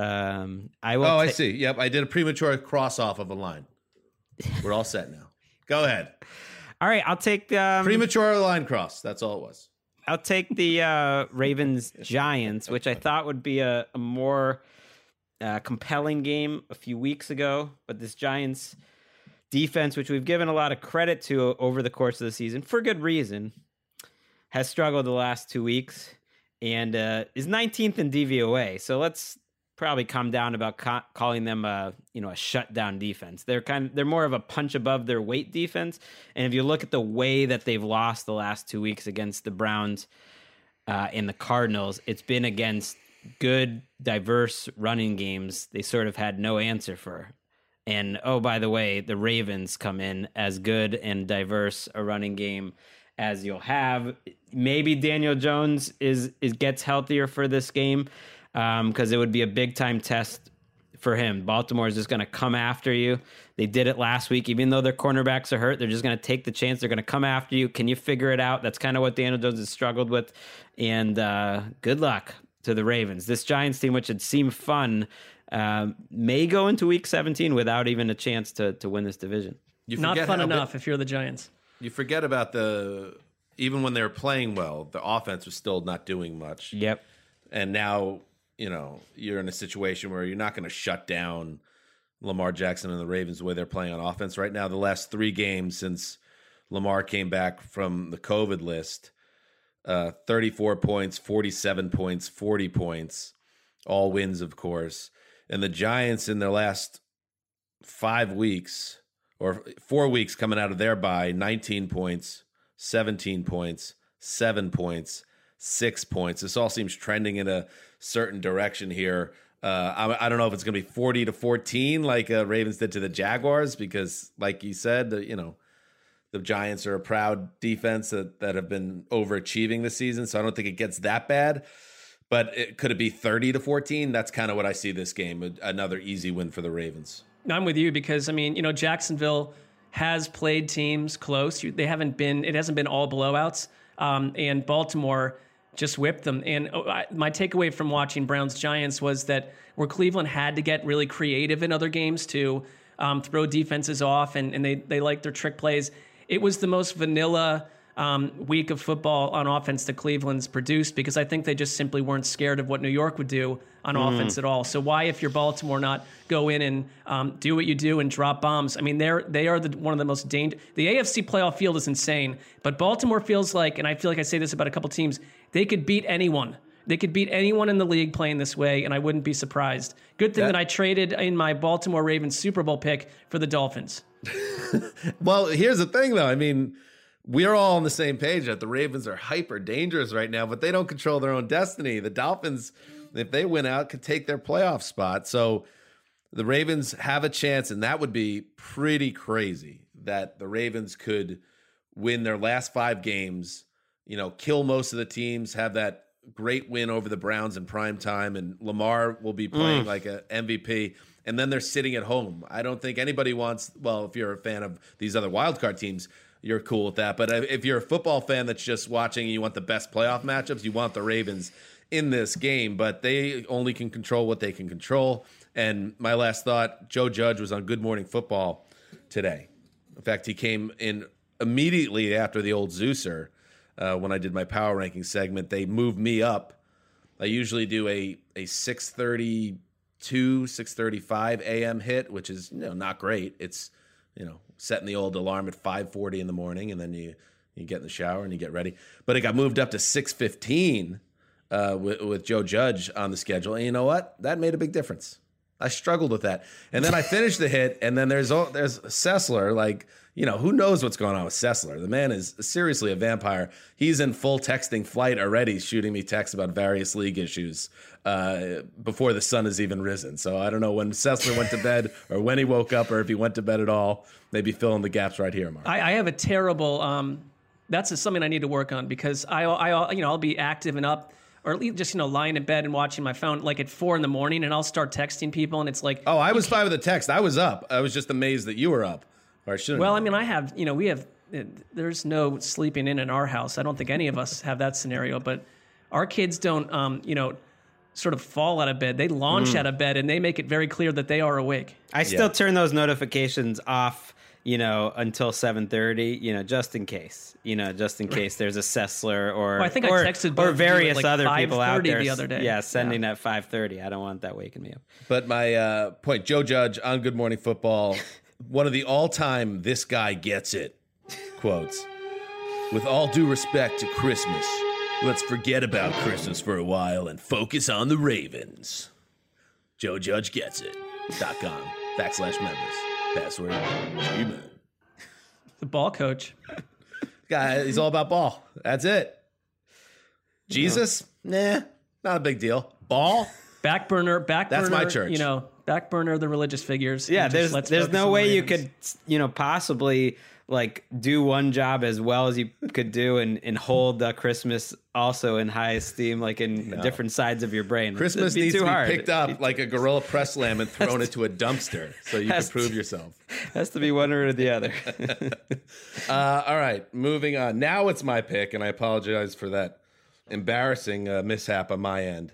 Speaker 3: I will.
Speaker 2: I see. Yep, I did a premature cross off of a line. We're all set now. Go ahead.
Speaker 3: All right, I'll take the
Speaker 2: premature line cross. That's all it was.
Speaker 3: I'll take the Ravens Giants, which I thought would be a more compelling game a few weeks ago, but this Giants defense, which we've given a lot of credit to over the course of the season for good reason, has struggled the last 2 weeks and is 19th in DVOA. So let's probably calm down about calling them a shutdown defense. They're more of a punch above their weight defense. And if you look at the way that they've lost the last 2 weeks against the Browns and the Cardinals, it's been against good, diverse running games they sort of had no answer for. And, oh, by the way, the Ravens come in as good and diverse a running game as you'll have. Maybe Daniel Jones gets healthier for this game because it would be a big-time test for him. Baltimore is just going to come after you. They did it last week. Even though their cornerbacks are hurt, they're just going to take the chance. They're going to come after you. Can you figure it out? That's kind of what Daniel Jones has struggled with. And good luck to the Ravens. This Giants team, which had seemed fun, may go into Week 17 without even a chance to win this division.
Speaker 4: Not fun enough if you're the Giants.
Speaker 2: You forget about even when they were playing well, the offense was still not doing much.
Speaker 3: Yep.
Speaker 2: And now, you're in a situation where you're not going to shut down Lamar Jackson and the Ravens the way they're playing on offense right now. The last 3 games since Lamar came back from the COVID list, 34 points, 47 points, 40 points, all wins, of course. And the Giants in their last 5 weeks or 4 weeks coming out of their bye, 19 points, 17 points, 7 points, 6 points. This all seems trending in a certain direction here. I don't know if it's going to be 40-14 like Ravens did to the Jaguars because, like you said, the Giants are a proud defense that have been overachieving this season, so I don't think it gets that bad. But could it be 30-14? That's kind of what I see this game. Another easy win for the Ravens.
Speaker 4: I'm with you because, I mean, Jacksonville has played teams close. It hasn't been all blowouts. And Baltimore just whipped them. And my takeaway from watching Browns-Giants was that where Cleveland had to get really creative in other games to throw defenses off, and they like their trick plays, it was the most vanilla week of football on offense that Cleveland's produced, because I think they just simply weren't scared of what New York would do on offense at all. So why, if you're Baltimore, not go in and do what you do and drop bombs? I mean, they are one of the most dangerous. The AFC playoff field is insane, but Baltimore feels like, and I feel like I say this about a couple teams, they could beat anyone. They could beat anyone in the league playing this way, and I wouldn't be surprised. Good thing that I traded in my Baltimore Ravens Super Bowl pick for the Dolphins.
Speaker 2: Well, here's the thing, though. I mean, we're all on the same page that the Ravens are hyper dangerous right now, but they don't control their own destiny. The Dolphins, if they win out, could take their playoff spot. So the Ravens have a chance, and that would be pretty crazy that the Ravens could win their last 5 games, kill most of the teams, have that great win over the Browns in prime time, and Lamar will be playing like an MVP, and then they're sitting at home. I don't think anybody wants, well, if you're a fan of these other wildcard teams, you're cool with that. But if you're a football fan that's just watching and you want the best playoff matchups, you want the Ravens in this game, but they only can control what they can control. And my last thought, Joe Judge was on Good Morning Football today. In fact, he came in immediately after the old Zeuser. When I did my power ranking segment, they moved me up. I usually do a 6:32, 6:35 a.m. hit, which is not great. It's setting the old alarm at 5:40 in the morning, and then you get in the shower and you get ready. But it got moved up to 6:15 with Joe Judge on the schedule, and you know what? That made a big difference. I struggled with that, and then I finished the hit, and then there's Sessler, like. Who knows what's going on with Sessler? The man is seriously a vampire. He's in full texting flight already, shooting me texts about various league issues before the sun has even risen. So I don't know when Sessler went to bed or when he woke up or if he went to bed at all. Maybe fill in the gaps right here, Mark.
Speaker 4: I have a terrible that's something I need to work on, because I'll be active and up, or at least just lying in bed and watching my phone like at 4 a.m, and I'll start texting people, and it's like,
Speaker 2: oh, I was fine with the text. I was up. I was just amazed that you were up.
Speaker 4: Well, I mean, we have, there's no sleeping in our house. I don't think any of us have that scenario, but our kids don't, sort of fall out of bed. They launch out of bed, and they make it very clear that they are awake.
Speaker 3: I still turn those notifications off, until 7:30, just in case, there's a Sessler or
Speaker 4: I think I texted both
Speaker 3: various
Speaker 4: of you at
Speaker 3: other people out there
Speaker 4: the other day.
Speaker 3: Yeah, sending at 5:30. I don't want that waking me up.
Speaker 2: But my point, Joe Judge on Good Morning Football, one of the all-time "this guy gets it" quotes. With all due respect to Christmas, let's forget about Christmas for a while and focus on the Ravens. Joe Judge gets it.com/members. Password. Amen.
Speaker 4: The ball coach.
Speaker 2: Guy, he's all about ball. That's it. Jesus? Nah, not a big deal. Ball?
Speaker 4: Back burner.
Speaker 2: That's my church.
Speaker 4: Back burner the religious figures.
Speaker 3: Yeah, there's no way you could, possibly like do one job as well as you could do and hold Christmas also in high esteem, like in different sides of your brain.
Speaker 2: Christmas needs to be picked up like a Gorilla Press Slam and thrown into a dumpster so you can prove yourself.
Speaker 3: Has to be one or the other.
Speaker 2: All right, moving on. Now it's my pick, and I apologize for that embarrassing mishap on my end.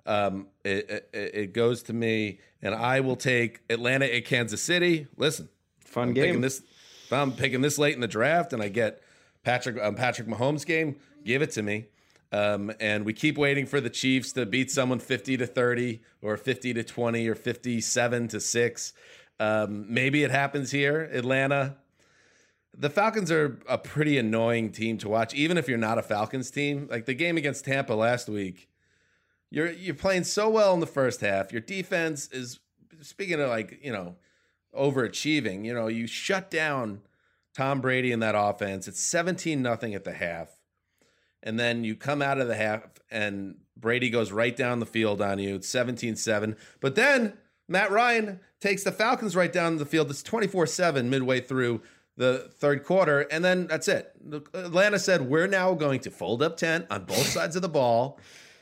Speaker 2: It goes to me, and I will take Atlanta at Kansas City. Listen,
Speaker 3: fun game.
Speaker 2: If I'm picking this late in the draft and I get Patrick Mahomes game, give it to me. And we keep waiting for the Chiefs to beat someone 50-30 or 50-20 or 57-6. Maybe it happens here, Atlanta. The Falcons are a pretty annoying team to watch, even if you're not a Falcons team. Like the game against Tampa last week, you're playing so well in the first half. Your defense is, speaking of overachieving, you shut down Tom Brady in that offense. It's 17-0 at the half. And then you come out of the half and Brady goes right down the field on you. It's 17-7. But then Matt Ryan takes the Falcons right down the field. It's 24-7 midway through the third quarter. And then that's it. Atlanta said, we're now going to fold up tent on both sides of the ball.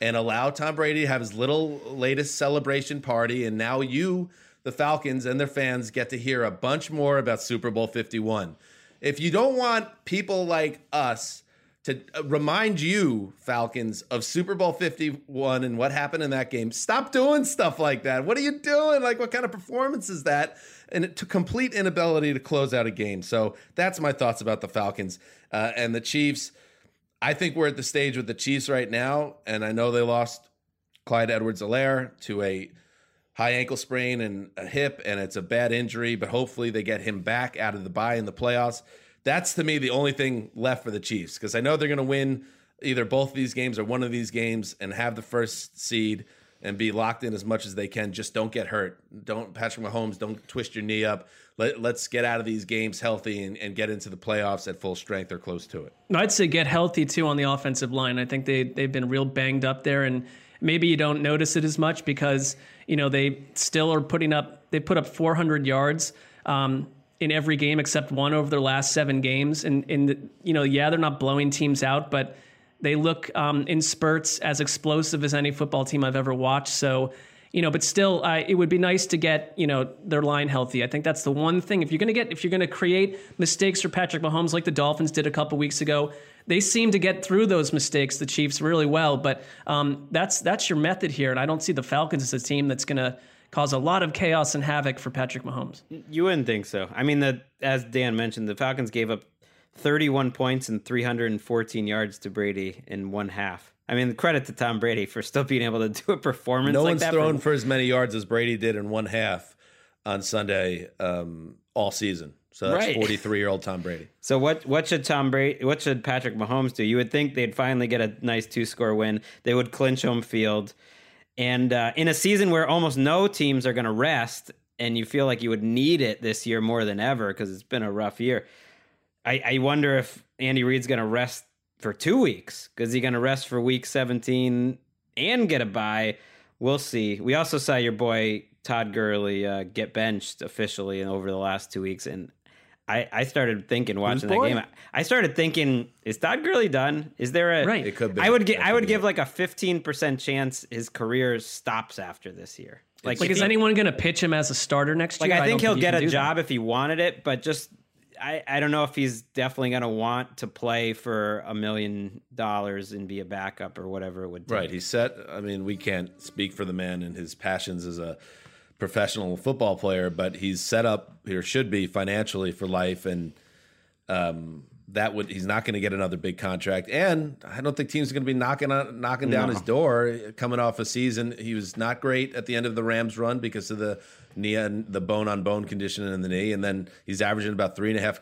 Speaker 2: and allow Tom Brady to have his little latest celebration party. And now you, the Falcons and their fans, get to hear a bunch more about Super Bowl 51. If you don't want people like us to remind you, Falcons, of Super Bowl 51 and what happened in that game, stop doing stuff like that. What are you doing? Like, what kind of performance is that? And to complete inability to close out a game. So that's my thoughts about the Falcons and the Chiefs. I think we're at the stage with the Chiefs right now, and I know they lost Clyde Edwards-Helaire to a high ankle sprain and a hip, and it's a bad injury, but hopefully they get him back out of the bye in the playoffs. That's, to me, the only thing left for the Chiefs, because I know they're going to win either both of these games or one of these games and have the first seed and be locked in as much as they can. Just don't get hurt. Patrick Mahomes, don't twist your knee up. Let's get out of these games healthy and get into the playoffs at full strength or close to it.
Speaker 4: I'd say get healthy, too, on the offensive line. I think they've been real banged up there, and maybe you don't notice it as much because, they still are they put up 400 yards in every game except one over their last 7 games. And they're not blowing teams out, but they look in spurts as explosive as any football team I've ever watched. So, but still, it would be nice to get, their line healthy. I think that's the one thing. If you're going to create mistakes for Patrick Mahomes like the Dolphins did a couple weeks ago, they seem to get through those mistakes, the Chiefs, really well. But that's your method here. And I don't see the Falcons as a team that's going to cause a lot of chaos and havoc for Patrick Mahomes.
Speaker 3: You wouldn't think so. I mean, as Dan mentioned, the Falcons gave up 31 points and 314 yards to Brady in one half. I mean, credit to Tom Brady for still being able to do a performance like that.
Speaker 2: No one's thrown for as many yards as Brady did in one half on Sunday all season. So that's 43-year-old Tom Brady.
Speaker 3: So what should Patrick Mahomes do? You would think they'd finally get a nice 2-score win. They would clinch home field. And in a season where almost no teams are going to rest, and you feel like you would need it this year more than ever because it's been a rough year, I wonder if Andy Reid's going to rest for 2 weeks. Because he's going to rest for week 17 and get a bye. We'll see. We also saw your boy Todd Gurley get benched officially over the last 2 weeks, and I started thinking watching that game. I started thinking, is Todd Gurley done? Is there a
Speaker 4: right?
Speaker 2: It could be.
Speaker 3: I would give like a 15% chance his career stops after this year.
Speaker 4: Like is anyone going to pitch him as a starter next year?
Speaker 3: I think he'll get a job if he wanted it, but just I don't know if he's definitely going to want to play for $1 million and be a backup or whatever it would take.
Speaker 2: Right. He's set. I mean, we can't speak for the man and his passions as a professional football player, but he's set up or should be financially for life, and he's not going to get another big contract. And I don't think teams are going to be knocking down his door coming off a season. He was not great at the end of the Rams run because of the knee and the bone-on-bone condition in the knee, and then he's averaging about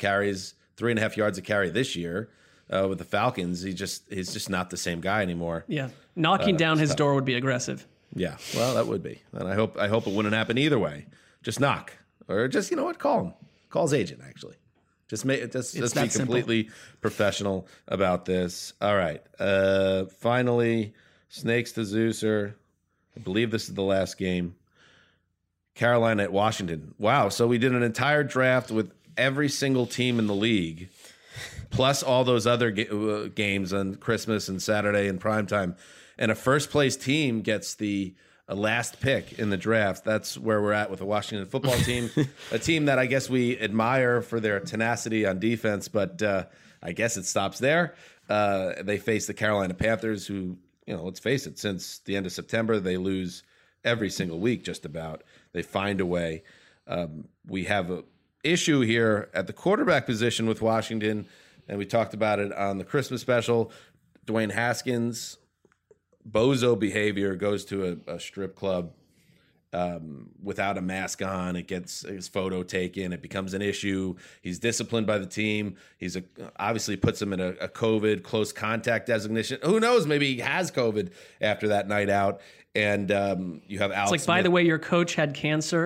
Speaker 2: 3.5 yards a carry this year with the Falcons. He's just not the same guy anymore.
Speaker 4: Yeah, knocking down his door would be aggressive.
Speaker 2: Yeah, well, that would be, and I hope it wouldn't happen either way. Just knock, or just call him, call his agent. Actually, just be completely professional about this. All right, finally, Snakes to Zeuser. I believe this is the last game. Carolina at Washington. Wow, so we did an entire draft with every single team in the league, plus all those other games on Christmas and Saturday and primetime. And a first-place team gets the last pick in the draft. That's where we're at with the Washington football team, a team that I guess we admire for their tenacity on defense, but I guess it stops there. They face the Carolina Panthers, who, let's face it, since the end of September, they lose every single week just about. They find a way. We have an issue here at the quarterback position with Washington, and we talked about it on the Christmas special. Dwayne Haskins, bozo behavior, goes to a strip club without a mask on. It gets his photo taken. It becomes an issue. He's disciplined by the team. He's obviously puts him in a COVID close contact designation. Who knows? Maybe he has COVID after that night out. And you have Alex.
Speaker 4: It's like, by the way, your coach had cancer.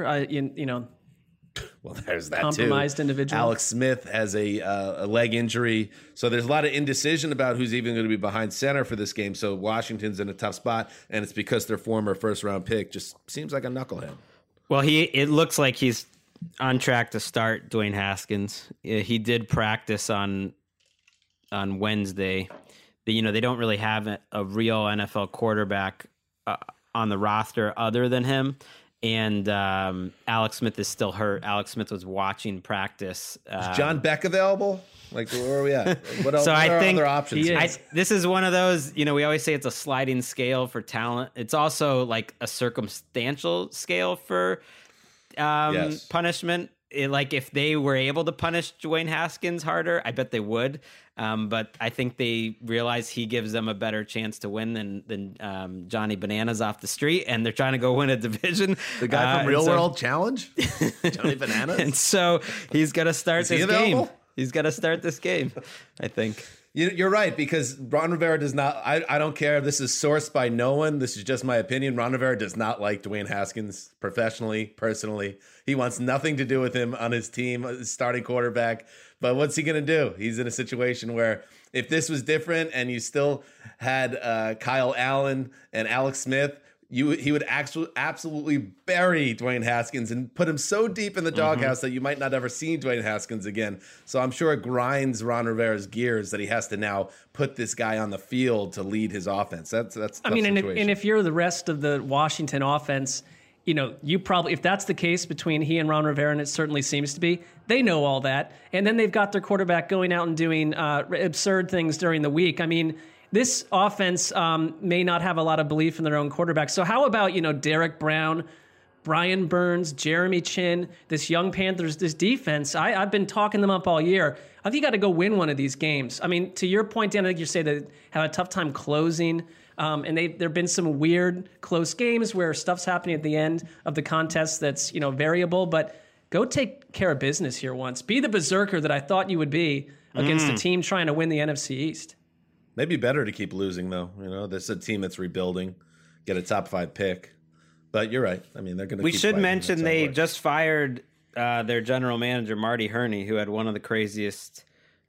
Speaker 2: Well, there's that
Speaker 4: compromised
Speaker 2: too.
Speaker 4: Individual.
Speaker 2: Alex Smith has a leg injury, so there's a lot of indecision about who's even going to be behind center for this game. So Washington's in a tough spot, and it's because their former first-round pick just seems like a knucklehead.
Speaker 3: Well, it looks like he's on track to start. Dwayne Haskins. He did practice on Wednesday, they don't really have a real NFL quarterback on the roster other than him. And Alex Smith is still hurt. Alex Smith was watching practice.
Speaker 2: Is John Beck available? Like, where are we at? What else?
Speaker 3: So
Speaker 2: what
Speaker 3: I
Speaker 2: are
Speaker 3: think
Speaker 2: other options?
Speaker 3: this is one of those, we always say it's a sliding scale for talent. It's also like a circumstantial scale for punishment. Like if they were able to punish Dwayne Haskins harder, I bet they would. But I think they realize he gives them a better chance to win than Johnny Bananas off the street, and they're trying to go win a division.
Speaker 2: The guy from Real World Challenge, Johnny Bananas.
Speaker 3: And so he's got to start this game. He's got to start this game, I think.
Speaker 2: You're right, because Ron Rivera does not. I don't care. This is sourced by no one. This is just my opinion. Ron Rivera does not like Dwayne Haskins professionally, personally. He wants nothing to do with him on his team, his starting quarterback. But what's he going to do? He's in a situation where if this was different and you still had Kyle Allen and Alex Smith, he would absolutely bury Dwayne Haskins and put him so deep in the doghouse that you might not ever see Dwayne Haskins again. So I'm sure it grinds Ron Rivera's gears that he has to now put this guy on the field to lead his offense. That's
Speaker 4: I mean, and if you're the rest of the Washington offense, you probably, if that's the case between he and Ron Rivera, and it certainly seems to be, they know all that. And then they've got their quarterback going out and doing absurd things during the week. I mean, this offense may not have a lot of belief in their own quarterback. So how about, Derek Brown, Brian Burns, Jeremy Chin, this young Panthers, this defense? I've been talking them up all year. I think you got to go win one of these games. I mean, to your point, Dan, I think you say they have a tough time closing. And there have been some weird close games where stuff's happening at the end of the contest that's, variable. But go take care of business here once. Be the berserker that I thought you would be against a team trying to win the NFC East.
Speaker 2: Maybe better to keep losing, though. This is a team that's rebuilding, get a top 5 pick. But you're right. I mean, they're going to.
Speaker 3: We should mention they just fired their general manager, Marty Herney, who had one of the craziest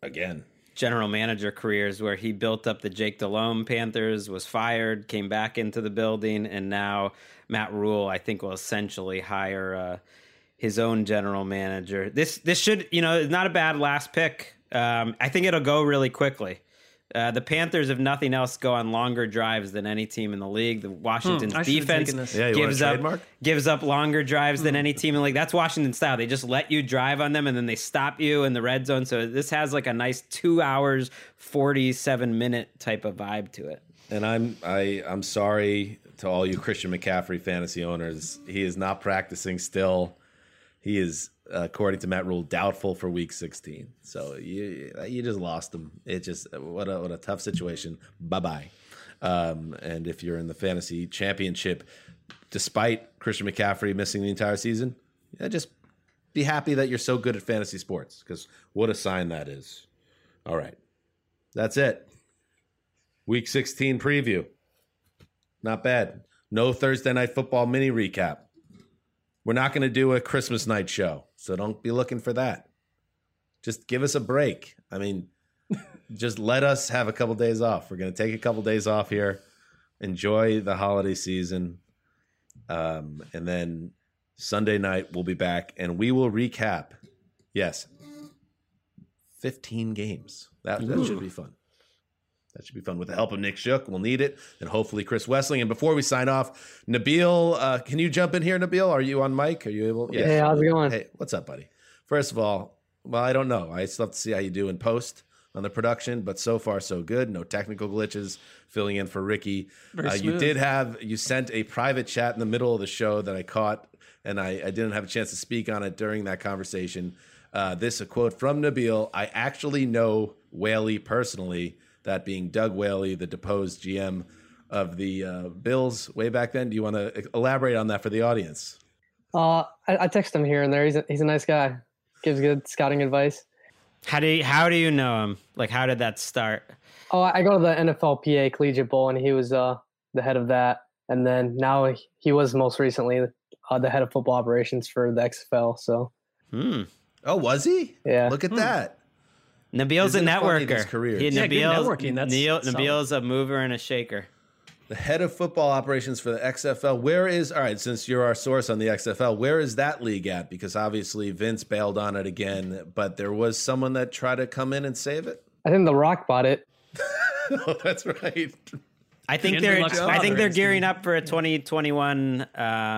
Speaker 3: general manager careers, where he built up the Jake Delhomme Panthers, was fired, came back into the building, and now Matt Rule, I think, will essentially hire his own general manager. This should, it's not a bad last pick. I think it'll go really quickly. The Panthers, if nothing else, go on longer drives than any team in the league. The Washington's defense gives up longer drives than any team in the league. That's Washington style. They just let you drive on them, and then they stop you in the red zone. So this has like a nice 2 hours, 47-minute type of vibe to it.
Speaker 2: And I'm sorry to all you Christian McCaffrey fantasy owners. He is not practicing still. He is, according to Matt Rule, doubtful for Week 16. So you just lost him. It just what a tough situation. Bye-bye. And if you're in the fantasy championship, despite Christian McCaffrey missing the entire season, just be happy that you're so good at fantasy sports, because what a sign that is. All right. That's it. Week 16 preview. Not bad. No Thursday Night Football mini recap. We're not going to do a Christmas night show, so don't be looking for that. Just give us a break. I mean, just let us have a couple days off. We're going to take a couple days off here, enjoy the holiday season, and then Sunday night we'll be back, and we will recap, 15 games. That should be fun. That should be fun. With the help of Nick Shook, we'll need it, and hopefully Chris Wessling. And before we sign off, Nabil, can you jump in here, Nabil? Are you on mic? Are you able?
Speaker 5: Yeah. Hey, how's it going?
Speaker 2: Hey, what's up, buddy? First of all, well, I don't know. I still have to see how you do in post on the production, but so far so good. No technical glitches. Filling in for Ricky. You sent a private chat in the middle of the show that I caught, and I didn't have a chance to speak on it during that conversation. This a quote from Nabil. I actually know Whaley personally. That being Doug Whaley, the deposed GM of the Bills way back then. Do you want to elaborate on that for the audience?
Speaker 5: I text him here and there. He's a nice guy. Gives good scouting advice.
Speaker 3: How do you know him? Like, how did that start?
Speaker 5: Oh, I go to the NFLPA Collegiate Bowl, and he was the head of that. And then now he was most recently the head of football operations for the XFL. So.
Speaker 2: Oh, was he?
Speaker 5: Yeah.
Speaker 2: Look at that.
Speaker 3: Nabil's a networker.
Speaker 2: Good
Speaker 4: networking.
Speaker 3: Nabil's a mover and a shaker.
Speaker 2: The head of football operations for the XFL. All right, since you're our source on the XFL, where is that league at? Because obviously Vince bailed on it again, but there was someone that tried to come in and save it.
Speaker 5: I think The Rock bought it.
Speaker 2: Oh, that's right.
Speaker 3: I think
Speaker 4: Andrew Luck's father
Speaker 3: they're
Speaker 4: is
Speaker 3: gearing up for a 2021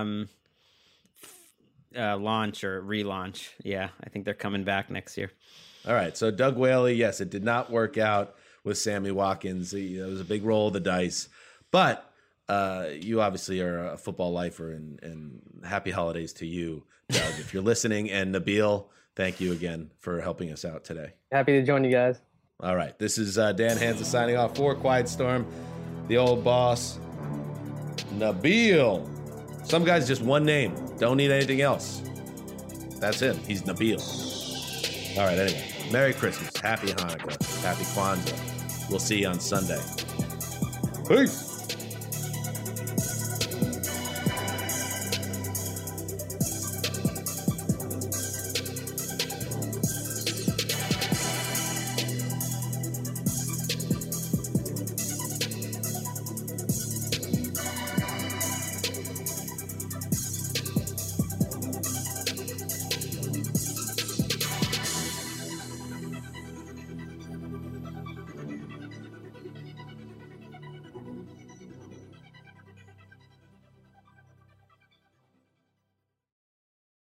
Speaker 3: launch or relaunch. Yeah, I think they're coming back next year.
Speaker 2: All right, so Doug Whaley, yes, it did not work out with Sammy Watkins. It was a big roll of the dice, but you obviously are a football lifer, and happy holidays to you, Doug, if you're listening. And Nabil, thank you again for helping us out today.
Speaker 5: Happy to join you guys.
Speaker 2: All right, this is Dan Hansen signing off for Quiet Storm, the old boss, Nabil. Some guy's just one name, don't need anything else. That's him, he's Nabil. All right, anyway, Merry Christmas, Happy Hanukkah, Happy Kwanzaa. We'll see you on Sunday. Peace.